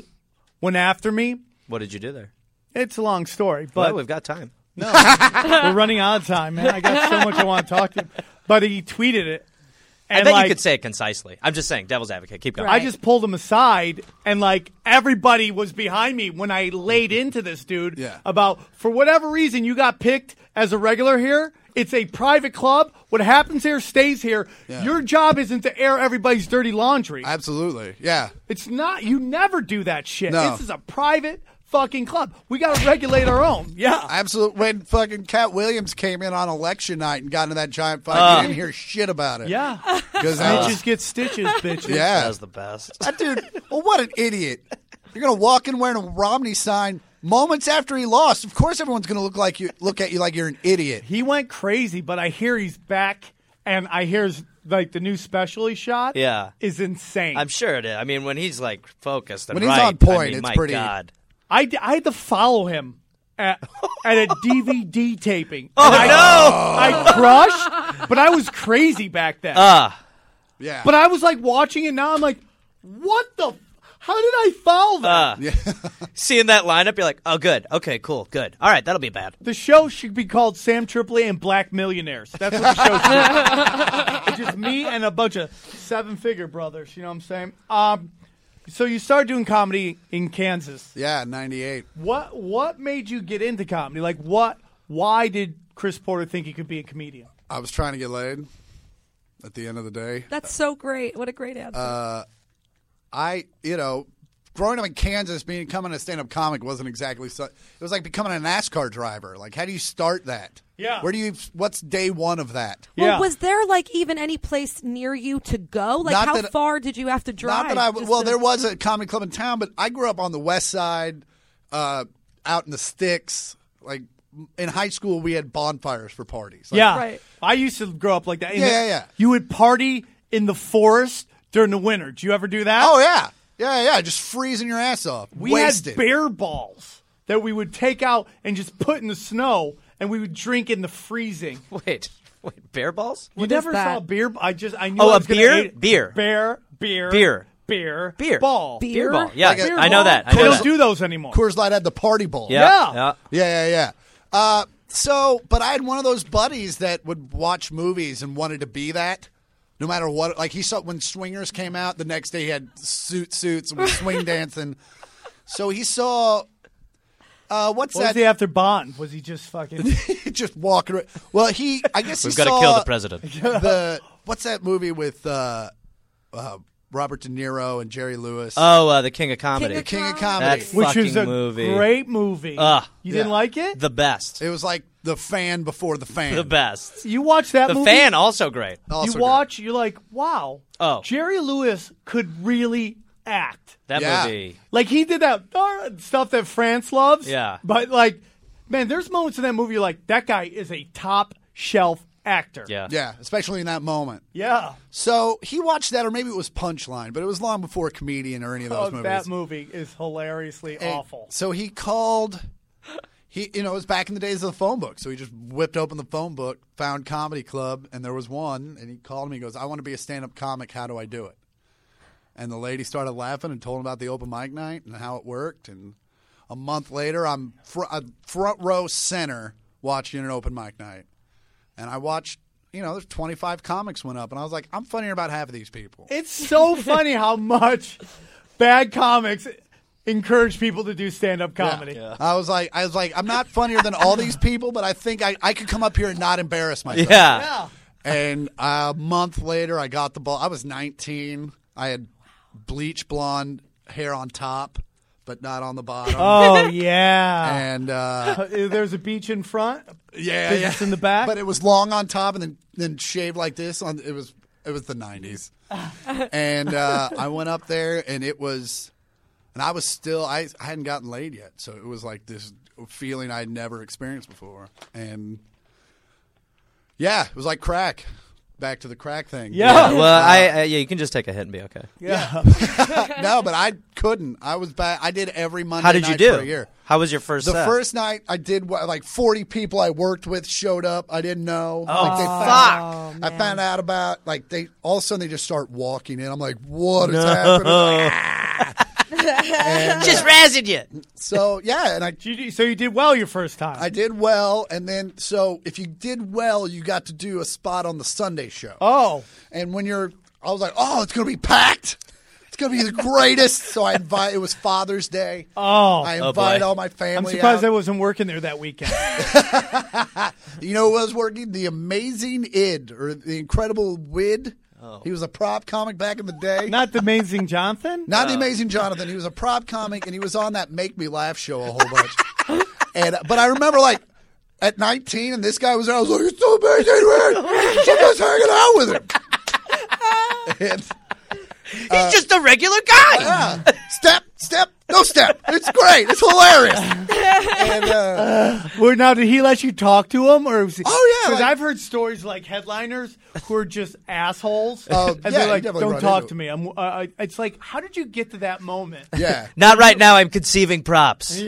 [SPEAKER 2] went after me.
[SPEAKER 3] What did you do there?
[SPEAKER 2] It's a long story,
[SPEAKER 3] Well,
[SPEAKER 2] but
[SPEAKER 3] we've got time.
[SPEAKER 2] no, we're running out of time, man. I got so much I want to talk to him. But he tweeted it.
[SPEAKER 3] I
[SPEAKER 2] And
[SPEAKER 3] bet
[SPEAKER 2] like,
[SPEAKER 3] you could say it concisely. I'm just saying, devil's advocate. Keep going.
[SPEAKER 2] I just pulled him aside, and like everybody was behind me when I laid into this dude about for whatever reason you got picked as a regular here. It's a private club. What happens here stays here.
[SPEAKER 1] Yeah.
[SPEAKER 2] Your job isn't to air everybody's dirty laundry.
[SPEAKER 1] Absolutely. Yeah.
[SPEAKER 2] It's not. You never do that shit.
[SPEAKER 1] No.
[SPEAKER 2] This is a private fucking club. We got to regulate our own. Yeah.
[SPEAKER 1] Absolutely. When fucking Cat Williams came in on election night and got into that giant fight, you didn't hear shit about it.
[SPEAKER 2] Yeah.
[SPEAKER 1] Because
[SPEAKER 2] Bitches get stitches, bitches.
[SPEAKER 1] yeah.
[SPEAKER 3] That was the best.
[SPEAKER 1] That dude, well, what an idiot. You're going to walk in wearing a Romney sign moments after he lost. Of course everyone's going to look at you like you're an idiot.
[SPEAKER 2] He went crazy, but I hear he's back, and I hear like the new special he shot is insane.
[SPEAKER 3] I'm sure it is. I mean, when he's like focused and
[SPEAKER 1] When he's
[SPEAKER 3] right,
[SPEAKER 1] on point,
[SPEAKER 3] I mean,
[SPEAKER 1] it's
[SPEAKER 3] my
[SPEAKER 1] pretty-
[SPEAKER 3] God.
[SPEAKER 2] I had to follow him at a DVD taping.
[SPEAKER 3] Oh,
[SPEAKER 2] And
[SPEAKER 3] no!
[SPEAKER 2] I crushed, but I was crazy back then.
[SPEAKER 1] Yeah.
[SPEAKER 2] But I was like watching it now. I'm like, what the? How did I follow that?
[SPEAKER 3] Seeing that lineup, you're like, oh, good. Okay, cool, good. All right, that'll be bad.
[SPEAKER 2] The show should be called Sam Tripoli and Black Millionaires. That's what the show should be. It's just me and a bunch of seven-figure brothers. You know what I'm saying? So you started doing comedy in Kansas.
[SPEAKER 1] Yeah, 98.
[SPEAKER 2] What made you get into comedy? Like why did Chris Porter think he could be a comedian?
[SPEAKER 1] I was trying to get laid at the end of the day.
[SPEAKER 6] That's so great. What a great answer.
[SPEAKER 1] Growing up in Kansas, becoming a stand-up comic wasn't exactly so. It was like becoming a NASCAR driver. Like, how do you start that?
[SPEAKER 2] Yeah.
[SPEAKER 1] What's day one of that?
[SPEAKER 6] Well, was there like even any place near you to go? Like,
[SPEAKER 1] Not
[SPEAKER 6] how
[SPEAKER 1] that-
[SPEAKER 6] far did you have to drive?
[SPEAKER 1] There was a comedy club in town, but I grew up on the west side, out in the sticks. Like, in high school, we had bonfires for parties. Like,
[SPEAKER 2] Yeah.
[SPEAKER 6] Right.
[SPEAKER 2] I used to grow up like that.
[SPEAKER 1] Yeah.
[SPEAKER 2] You would party in the forest during the winter. Did you ever do that?
[SPEAKER 1] Oh, yeah. Yeah, just freezing your ass off.
[SPEAKER 2] We
[SPEAKER 1] Wasted.
[SPEAKER 2] had bear balls that we would take out and just put in the snow, and we would drink in the freezing.
[SPEAKER 3] Wait, bear balls?
[SPEAKER 2] You
[SPEAKER 6] is
[SPEAKER 2] never
[SPEAKER 6] that?
[SPEAKER 2] saw beer? I knew.
[SPEAKER 3] Oh,
[SPEAKER 2] I
[SPEAKER 3] a
[SPEAKER 2] was gonna
[SPEAKER 3] beer?
[SPEAKER 2] hate it.
[SPEAKER 3] Beer.
[SPEAKER 2] Beer. Ball.
[SPEAKER 3] Beer ball. Yeah,
[SPEAKER 1] Like a-
[SPEAKER 3] I know that. I
[SPEAKER 2] They
[SPEAKER 3] know
[SPEAKER 2] don't
[SPEAKER 3] that.
[SPEAKER 2] do those anymore.
[SPEAKER 1] Coors Light had the party bowl.
[SPEAKER 2] Yeah.
[SPEAKER 1] Yeah. But I had one of those buddies that would watch movies and wanted to be that. No matter what, like he saw when Swingers came out, the next day he had suits and was swing dancing. So he saw, what's
[SPEAKER 2] What was
[SPEAKER 1] that?
[SPEAKER 2] he after Bond? Was he just fucking?
[SPEAKER 1] Just walking around. Well, I guess
[SPEAKER 3] We've
[SPEAKER 1] he
[SPEAKER 3] got to
[SPEAKER 1] saw
[SPEAKER 3] kill the president.
[SPEAKER 1] what's that movie with Robert De Niro and Jerry Lewis?
[SPEAKER 3] Oh, the King of Comedy.
[SPEAKER 1] The King of Comedy.
[SPEAKER 3] That
[SPEAKER 2] Which is a
[SPEAKER 3] fucking movie.
[SPEAKER 2] great movie. You didn't like it?
[SPEAKER 3] The best.
[SPEAKER 1] It was like the fan before the fan.
[SPEAKER 3] The best.
[SPEAKER 2] You watch that
[SPEAKER 3] The
[SPEAKER 2] movie?
[SPEAKER 3] fan, also great.
[SPEAKER 1] Also
[SPEAKER 2] You watch, you're like, wow.
[SPEAKER 3] Oh.
[SPEAKER 2] Jerry Lewis could really act.
[SPEAKER 3] That
[SPEAKER 1] Yeah.
[SPEAKER 3] movie.
[SPEAKER 2] Like he did that stuff that France loves.
[SPEAKER 3] Yeah.
[SPEAKER 2] But like, man, there's moments in that movie you're like, that guy is a top shelf actor.
[SPEAKER 3] Yeah.
[SPEAKER 1] Yeah, especially in that moment.
[SPEAKER 2] Yeah.
[SPEAKER 1] So he watched that, or maybe it was Punchline, but it was long before Comedian or any of those movies.
[SPEAKER 2] That movie is hilariously
[SPEAKER 1] And
[SPEAKER 2] awful.
[SPEAKER 1] So he called. It was back in the days of the phone book. So he just whipped open the phone book, found Comedy Club, and there was one. And he called me. He goes, "I want to be a stand-up comic. How do I do it?" And the lady started laughing and told him about the open mic night and how it worked. And a month later, I'm front row center watching an open mic night. And I watched, there's 25 comics went up. And I was like, I'm funnier about half of these people.
[SPEAKER 2] It's so funny how much bad comics encourage people to do stand-up comedy.
[SPEAKER 1] Yeah. I was like, I'm not funnier than all these people, but I think I could come up here and not embarrass myself.
[SPEAKER 3] Yeah.
[SPEAKER 1] And a month later, I got the ball. I was 19. I had bleach blonde hair on top, but not on the bottom.
[SPEAKER 2] Oh, yeah.
[SPEAKER 1] And
[SPEAKER 2] There's a beach in front.
[SPEAKER 1] yeah,
[SPEAKER 2] Business in the back?
[SPEAKER 1] But it was long on top and then shaved like this. It was the 90s. And I went up there, and it was. And I was still, I hadn't gotten laid yet. So it was like this feeling I'd never experienced before. And yeah, it was like crack. back to the crack thing.
[SPEAKER 2] Yeah.
[SPEAKER 3] Well, you can just take a hit and be okay.
[SPEAKER 2] Yeah.
[SPEAKER 1] No, but I couldn't. I was back. I did every Monday
[SPEAKER 3] How did you
[SPEAKER 1] night
[SPEAKER 3] do?
[SPEAKER 1] for a year.
[SPEAKER 3] How was your first
[SPEAKER 1] The
[SPEAKER 3] set?
[SPEAKER 1] first night I did like 40 people I worked with showed up. I didn't know.
[SPEAKER 3] Oh,
[SPEAKER 1] like,
[SPEAKER 3] fuck.
[SPEAKER 1] I found out about they all of a sudden they just start walking in. I'm like, what is happening? And,
[SPEAKER 3] Just razzing you.
[SPEAKER 1] so yeah, and
[SPEAKER 2] So you did well your first time.
[SPEAKER 1] I did well, and then so if you did well, you got to do a spot on the Sunday show.
[SPEAKER 2] Oh.
[SPEAKER 1] And I was like, oh, it's gonna be packed. It's gonna be the greatest. So I invite. It was Father's Day.
[SPEAKER 2] Oh.
[SPEAKER 1] I invited all my family.
[SPEAKER 2] I'm surprised I
[SPEAKER 1] out.
[SPEAKER 2] wasn't working there that weekend.
[SPEAKER 1] You know who was working? The Amazing Id, or the Incredible Wid. Oh. He was a prop comic back in the day.
[SPEAKER 2] Not the Amazing Jonathan?
[SPEAKER 1] Not the Amazing Jonathan. He was a prop comic, and he was on that Make Me Laugh show a whole bunch. But I remember, like, at 19, and this guy was there. I was like, it's so amazing, man. She just hanging out with him. And,
[SPEAKER 3] He's just a regular guy.
[SPEAKER 1] Step, no step. It's great. It's hilarious. And,
[SPEAKER 2] Well, now, did he let you talk to him? Or was
[SPEAKER 1] yeah,
[SPEAKER 2] Because
[SPEAKER 1] like-
[SPEAKER 2] I've heard stories like headliners who are just assholes.
[SPEAKER 1] Oh,
[SPEAKER 2] and
[SPEAKER 1] yeah,
[SPEAKER 2] they're
[SPEAKER 1] you
[SPEAKER 2] like,
[SPEAKER 1] definitely
[SPEAKER 2] don't
[SPEAKER 1] run
[SPEAKER 2] talk
[SPEAKER 1] into
[SPEAKER 2] to me. It's like, how did you get to that moment?
[SPEAKER 1] yeah.
[SPEAKER 3] Not right now. I'm conceiving props.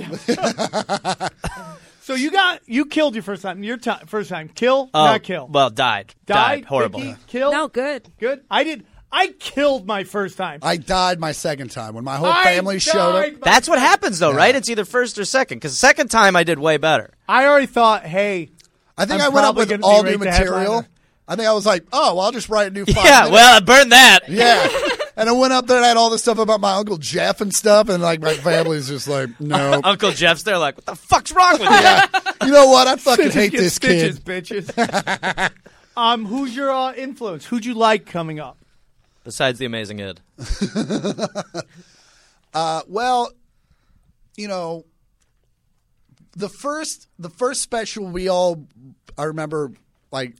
[SPEAKER 2] So you killed your first time. First time. Kill?
[SPEAKER 3] Oh,
[SPEAKER 2] Not kill.
[SPEAKER 3] Well, died. Horrible.
[SPEAKER 2] Vicky, kill?
[SPEAKER 6] No, good.
[SPEAKER 2] Good? I killed my first time.
[SPEAKER 1] I died my second time when my whole family showed up.
[SPEAKER 3] That's what happens, though, right? It's either first or second. Because the second time I did way better.
[SPEAKER 2] I already thought, hey,
[SPEAKER 1] I think
[SPEAKER 2] I'm
[SPEAKER 1] I went up
[SPEAKER 2] probably
[SPEAKER 1] with
[SPEAKER 2] gonna be
[SPEAKER 1] all new
[SPEAKER 2] ranked the
[SPEAKER 1] material.
[SPEAKER 2] headliner.
[SPEAKER 1] I think I was like, oh, well, I'll just write a new 5
[SPEAKER 3] Yeah,
[SPEAKER 1] minutes.
[SPEAKER 3] well, I burned that.
[SPEAKER 1] Yeah. And I went up there and I had all this stuff about my Uncle Jeff and stuff, and like my family's just like, no.
[SPEAKER 3] Uncle Jeff's there like, what the fuck's wrong with you?
[SPEAKER 1] You know what? I fucking
[SPEAKER 2] Stitches
[SPEAKER 1] hate
[SPEAKER 2] get
[SPEAKER 1] this
[SPEAKER 2] stitches,
[SPEAKER 1] kid.
[SPEAKER 2] bitches. Who's your influence? Who'd you like coming up?
[SPEAKER 3] Besides the Amazing Id.
[SPEAKER 1] Well, you know, the first special I remember like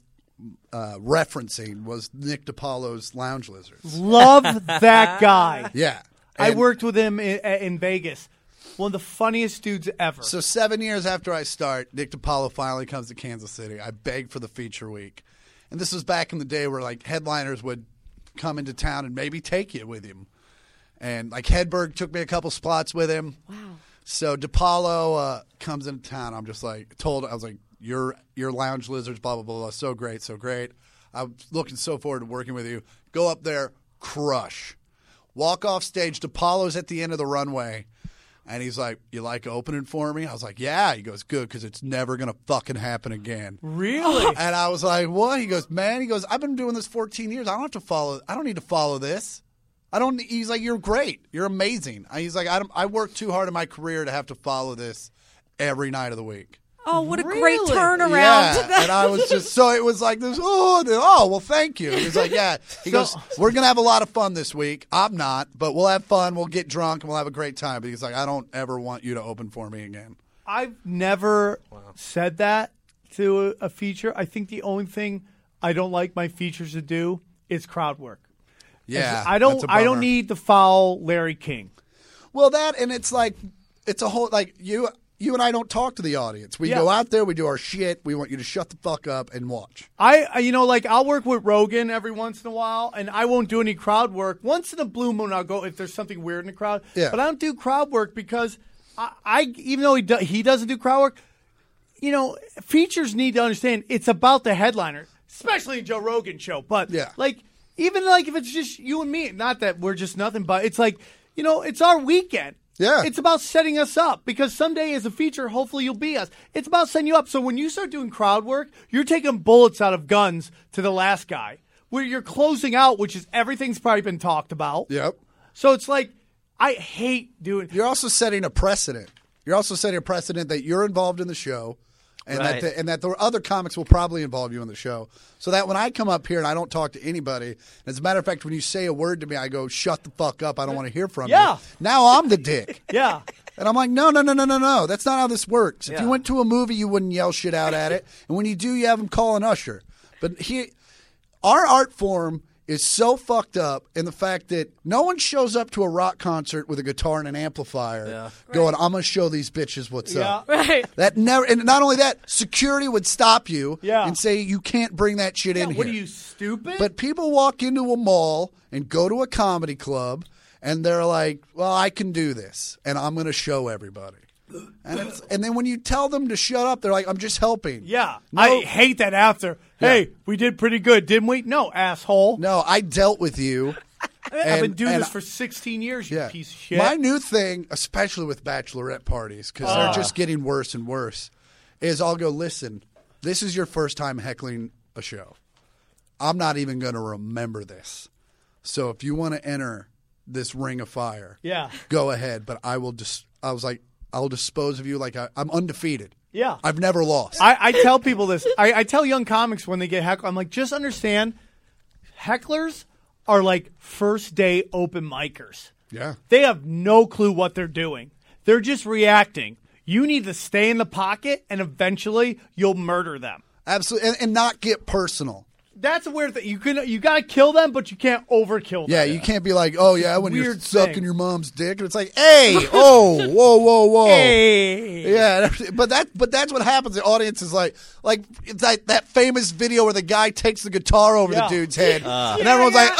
[SPEAKER 1] referencing was Nick DiPaolo's Lounge Lizards.
[SPEAKER 2] Love that guy.
[SPEAKER 1] Yeah.
[SPEAKER 2] I
[SPEAKER 1] And
[SPEAKER 2] worked with him in Vegas. One of the funniest dudes ever.
[SPEAKER 1] So 7 years after I start, Nick DiPaolo finally comes to Kansas City. I begged for the feature week. And this was back in the day where like headliners would come into town and maybe take you with him. And like Hedberg took me a couple spots with him. Wow. So DiPaolo comes into town. I'm just like I was like, your Lounge Lizards, blah, blah, blah, blah. So great, so great. I'm looking so forward to working with you. Go up there, crush. Walk off stage. DiPaolo's at the end of the runway. And he's like, you like opening for me? I was like, yeah. He goes, good, because it's never going to fucking happen again.
[SPEAKER 2] Really?
[SPEAKER 1] And I was like, what? He goes, man. He goes, I've been doing this 14 years. I don't need to follow this. He's like, you're great. You're amazing. He's like, I worked too hard in my career to have to follow this every night of the week.
[SPEAKER 6] Oh, what a great
[SPEAKER 2] Really?
[SPEAKER 6] turnaround.
[SPEAKER 1] Yeah, and I was just, so it was like this, well, thank you. He was like, yeah. He goes, we're going to have a lot of fun this week. I'm not, but we'll have fun. We'll get drunk, and we'll have a great time. But he's like, I don't ever want you to open for me again.
[SPEAKER 2] I've never said that to a feature. I think the only thing I don't like my features to do is crowd work.
[SPEAKER 1] Yeah,
[SPEAKER 2] I
[SPEAKER 1] that's a
[SPEAKER 2] don't
[SPEAKER 1] bummer.
[SPEAKER 2] need to foul Larry King.
[SPEAKER 1] Well, and it's like, it's a whole, like, you and I don't talk to the audience. We
[SPEAKER 2] Yeah.
[SPEAKER 1] go out there, we do our shit. We want you to shut the fuck up and watch.
[SPEAKER 2] I'll work with Rogan every once in a while, and I won't do any crowd work. Once in a blue moon, I'll go if there's something weird in the crowd.
[SPEAKER 1] Yeah.
[SPEAKER 2] But I don't do crowd work because I even though he doesn't do crowd work, features need to understand it's about the headliner, especially in Joe Rogan's show. But
[SPEAKER 1] Yeah.
[SPEAKER 2] even if it's just you and me, not that we're just nothing, but it's like, it's our weekend.
[SPEAKER 1] Yeah.
[SPEAKER 2] It's about setting us up because someday as a feature, hopefully you'll be us. It's about setting you up. So when you start doing crowd work, you're taking bullets out of guns to the last guy. Where you're closing out, which is everything's probably been talked about.
[SPEAKER 1] Yep.
[SPEAKER 2] So it's like, I hate doing.
[SPEAKER 1] You're also setting a precedent. You're also setting a precedent that you're involved in the show. And
[SPEAKER 3] Right.
[SPEAKER 1] that the other comics will probably involve you in the show. So that when I come up here and I don't talk to anybody, and as a matter of fact, when you say a word to me, I go, shut the fuck up. I don't want to hear from
[SPEAKER 2] Yeah.
[SPEAKER 1] you. Now I'm the dick.
[SPEAKER 2] Yeah.
[SPEAKER 1] And I'm like, no. That's not how this works. If you went to a movie, you wouldn't yell shit out at it. And when you do, you have them call an usher. But our art form is so fucked up in the fact that no one shows up to a rock concert with a guitar and an amplifier going, I'm going to show these bitches what's up.
[SPEAKER 6] Right.
[SPEAKER 1] That never, and not only that, security would stop you
[SPEAKER 2] Yeah.
[SPEAKER 1] and say, you can't bring that shit in here.
[SPEAKER 2] What are you, stupid?
[SPEAKER 1] But people walk into a mall and go to a comedy club, and they're like, well, I can do this, and I'm going to show everybody. And then when you tell them to shut up, they're like, I'm just helping.
[SPEAKER 2] Yeah.
[SPEAKER 1] No.
[SPEAKER 2] I hate that after. Hey, we did pretty good, didn't we? No, asshole.
[SPEAKER 1] No, I dealt with you.
[SPEAKER 2] I've been doing
[SPEAKER 1] and
[SPEAKER 2] this for 16 years, you piece of shit.
[SPEAKER 1] My new thing, especially with bachelorette parties, because they're just getting worse and worse, is I'll go, listen, this is your first time heckling a show. I'm not even going to remember this. So if you want to enter this ring of fire, go ahead. But I will just, I was like, I'll dispose of you like I'm undefeated.
[SPEAKER 2] Yeah.
[SPEAKER 1] I've never lost.
[SPEAKER 2] I tell people this. I tell young comics when they get heckled, I'm like, just understand, hecklers are like first day open micers.
[SPEAKER 1] Yeah.
[SPEAKER 2] They have no clue what they're doing. They're just reacting. You need to stay in the pocket, and eventually you'll murder them.
[SPEAKER 1] Absolutely. And not get personal.
[SPEAKER 2] That's a weird thing. You got to kill them, but you can't overkill them.
[SPEAKER 1] Yeah, you can't be like, oh, yeah, when you're
[SPEAKER 2] Weird
[SPEAKER 1] sucking
[SPEAKER 2] thing.
[SPEAKER 1] your mom's dick. And it's like, hey, oh, whoa.
[SPEAKER 2] Hey.
[SPEAKER 1] Yeah, but that's what happens. The audience is like it's like that famous video where the guy takes the guitar over the dude's head, and everyone's like,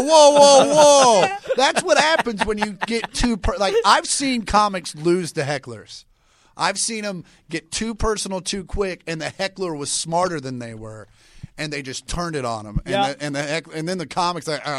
[SPEAKER 1] "Oh, whoa!" That's what happens when you get too like. I've seen comics lose to hecklers. I've seen them get too personal too quick, and the heckler was smarter than they were, and they just turned it on them. And and then the comics like,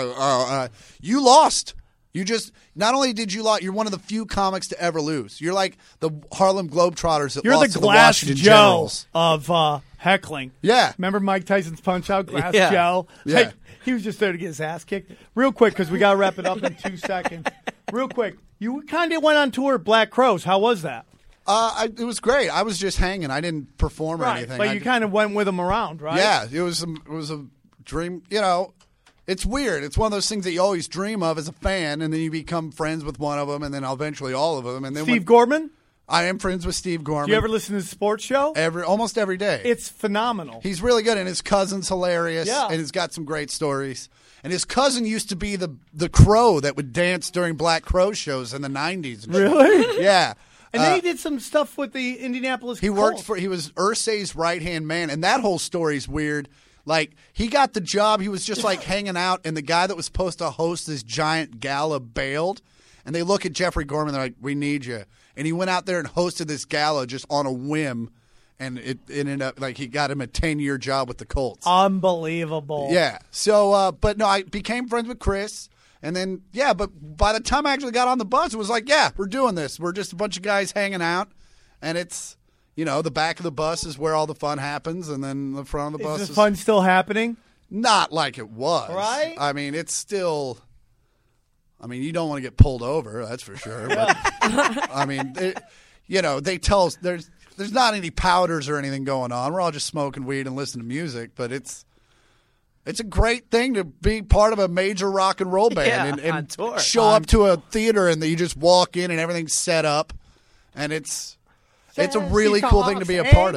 [SPEAKER 1] you lost. You just not only did you lose, you're one of the few comics to ever lose. You're like the Harlem Globetrotters that
[SPEAKER 2] You're
[SPEAKER 1] lost
[SPEAKER 2] the
[SPEAKER 1] to
[SPEAKER 2] Glass
[SPEAKER 1] the Washington
[SPEAKER 2] Joe
[SPEAKER 1] Generals.
[SPEAKER 2] of heckling.
[SPEAKER 1] Yeah.
[SPEAKER 2] Remember Mike Tyson's Punch Out? Glass
[SPEAKER 3] Yeah.
[SPEAKER 2] Joe?
[SPEAKER 1] Yeah.
[SPEAKER 2] Like, he was just there to get his ass kicked. Real quick, because we got to wrap it up in 2 seconds. Real quick, you kind of went on tour at Black Crowes. How was that?
[SPEAKER 1] It was great. I was just hanging. I didn't perform or anything.
[SPEAKER 2] But you kind of went with them around, right?
[SPEAKER 1] Yeah, it was a dream. You know, it's weird. It's one of those things that you always dream of as a fan, and then you become friends with one of them, and then eventually all of them. And then
[SPEAKER 2] Steve Gorman?
[SPEAKER 1] I am friends with Steve Gorman.
[SPEAKER 2] Do you ever listen to the sports show?
[SPEAKER 1] Almost every day.
[SPEAKER 2] It's phenomenal.
[SPEAKER 1] He's really good, and his cousin's hilarious.
[SPEAKER 2] Yeah.
[SPEAKER 1] And he's got some great stories. And his cousin used to be the crow that would dance during Black Crow shows in the 90s. And shit.
[SPEAKER 2] Really?
[SPEAKER 1] Yeah.
[SPEAKER 2] And then he did some stuff with the Indianapolis
[SPEAKER 1] He
[SPEAKER 2] Colts.
[SPEAKER 1] he was Irsay's right-hand man, and that whole story's weird. Like, he got the job, he was just like hanging out, and the guy that was supposed to host this giant gala bailed, and they look at Jeffrey Gorman, they're like, we need you. And he went out there and hosted this gala just on a whim, and it ended up, like, he got him a 10-year job with the Colts.
[SPEAKER 2] Unbelievable.
[SPEAKER 1] Yeah. So, but no, I became friends with Chris. And then, yeah, but by the time I actually got on the bus, it was like, yeah, we're doing this. We're just a bunch of guys hanging out. And it's, you know, the back of the bus is where all the fun happens. And then the front of the bus
[SPEAKER 2] Is the fun still happening?
[SPEAKER 1] not like it was.
[SPEAKER 2] Right?
[SPEAKER 1] I mean, it's still, I mean, you don't want to get pulled over, that's for sure. But, I mean, they tell us there's not any powders or anything going on. We're all just smoking weed and listening to music. But it's a great thing to be part of a major rock and roll band
[SPEAKER 3] Yeah, on
[SPEAKER 1] and
[SPEAKER 3] tour.
[SPEAKER 1] show up to a theater and you just walk in and everything's set up, and it's a really cool thing to be a part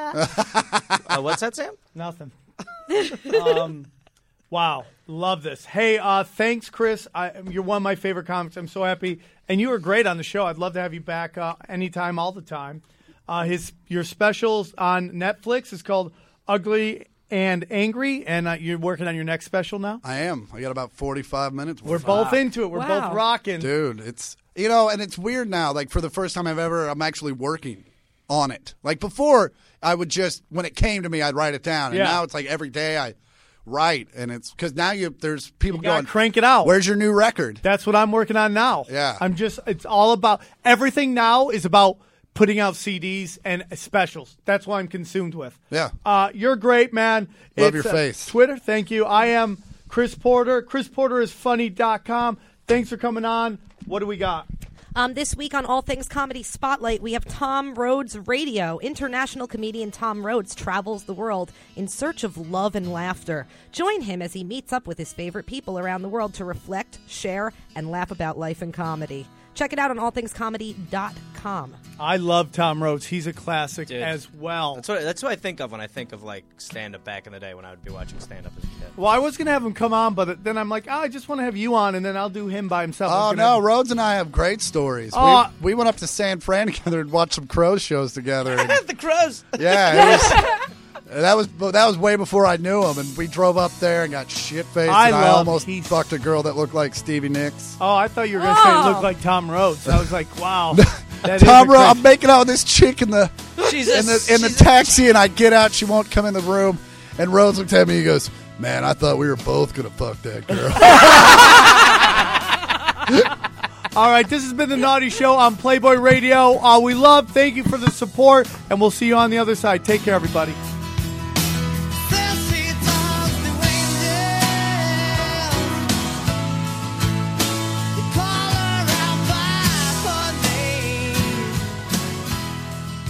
[SPEAKER 1] of.
[SPEAKER 3] What's that, Sam?
[SPEAKER 2] Nothing. Wow. Love this. Hey, thanks, Chris. You're one of my favorite comics. I'm so happy. And you were great on the show. I'd love to have you back anytime, all the time. Your specials on Netflix is called Ugly and Angry, and you're working on your next special now?
[SPEAKER 1] I am. I got about 45 minutes.
[SPEAKER 2] We're both into it. We're both rocking.
[SPEAKER 1] Dude, it's, and it's weird now. Like, for the first time I'm actually working on it. Like, before, I would just, when it came to me, I'd write it down. And now it's like every day I write. And it's, because now there's people
[SPEAKER 2] gotta
[SPEAKER 1] going,
[SPEAKER 2] crank it out.
[SPEAKER 1] Where's your new record?
[SPEAKER 2] That's what I'm working on now.
[SPEAKER 1] Yeah.
[SPEAKER 2] It's all about, everything now is about putting out CDs and specials. That's what I'm consumed with.
[SPEAKER 1] Yeah.
[SPEAKER 2] You're great, man.
[SPEAKER 1] Love your face.
[SPEAKER 2] Twitter, thank you. I am Chris Porter. ChrisPorterIsFunny.com. Thanks for coming on. What do we got?
[SPEAKER 6] This week on All Things Comedy Spotlight, we have Tom Rhodes Radio. International comedian Tom Rhodes travels the world in search of love and laughter. Join him as he meets up with his favorite people around the world to reflect, share, and laugh about life and comedy. Check it out on allthingscomedy.com.
[SPEAKER 2] I love Tom Rhodes. He's a classic
[SPEAKER 3] Dude.
[SPEAKER 2] as well.
[SPEAKER 3] That's what I think of when I think of like stand-up back in the day when I would be watching stand-up as a kid.
[SPEAKER 2] Well, I was going to have him come on, but then I'm like, I just want to have you on, and then I'll do him by himself.
[SPEAKER 1] Oh, no, Rhodes and I have great stories.
[SPEAKER 2] Oh.
[SPEAKER 1] We went up to San Fran together and watched some Crows shows together. And,
[SPEAKER 3] The Crows.
[SPEAKER 1] yeah, that was way before I knew him, and we drove up there and got shit-faced,
[SPEAKER 2] I
[SPEAKER 1] and I
[SPEAKER 2] love
[SPEAKER 1] almost
[SPEAKER 2] Heath.
[SPEAKER 1] fucked a girl that looked like Stevie Nicks.
[SPEAKER 2] Oh, I thought you were going to say it looked like Tom Rhodes. I was like, wow. That is
[SPEAKER 1] Tom
[SPEAKER 2] a
[SPEAKER 1] Rhodes,
[SPEAKER 2] great-
[SPEAKER 1] I'm making out with this chick in the
[SPEAKER 3] Jesus.
[SPEAKER 1] in the taxi, and I get out, she won't come in the room, and Rhodes looked at me, he goes, man, I thought we were both going to fuck that girl.
[SPEAKER 2] All right, this has been the Naughty Show on Playboy Radio. Thank you for the support, and we'll see you on the other side. Take care, everybody.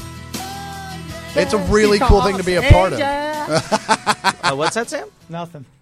[SPEAKER 1] It's a really cool thing to be a part of.
[SPEAKER 3] What's that, Sam?
[SPEAKER 2] Nothing.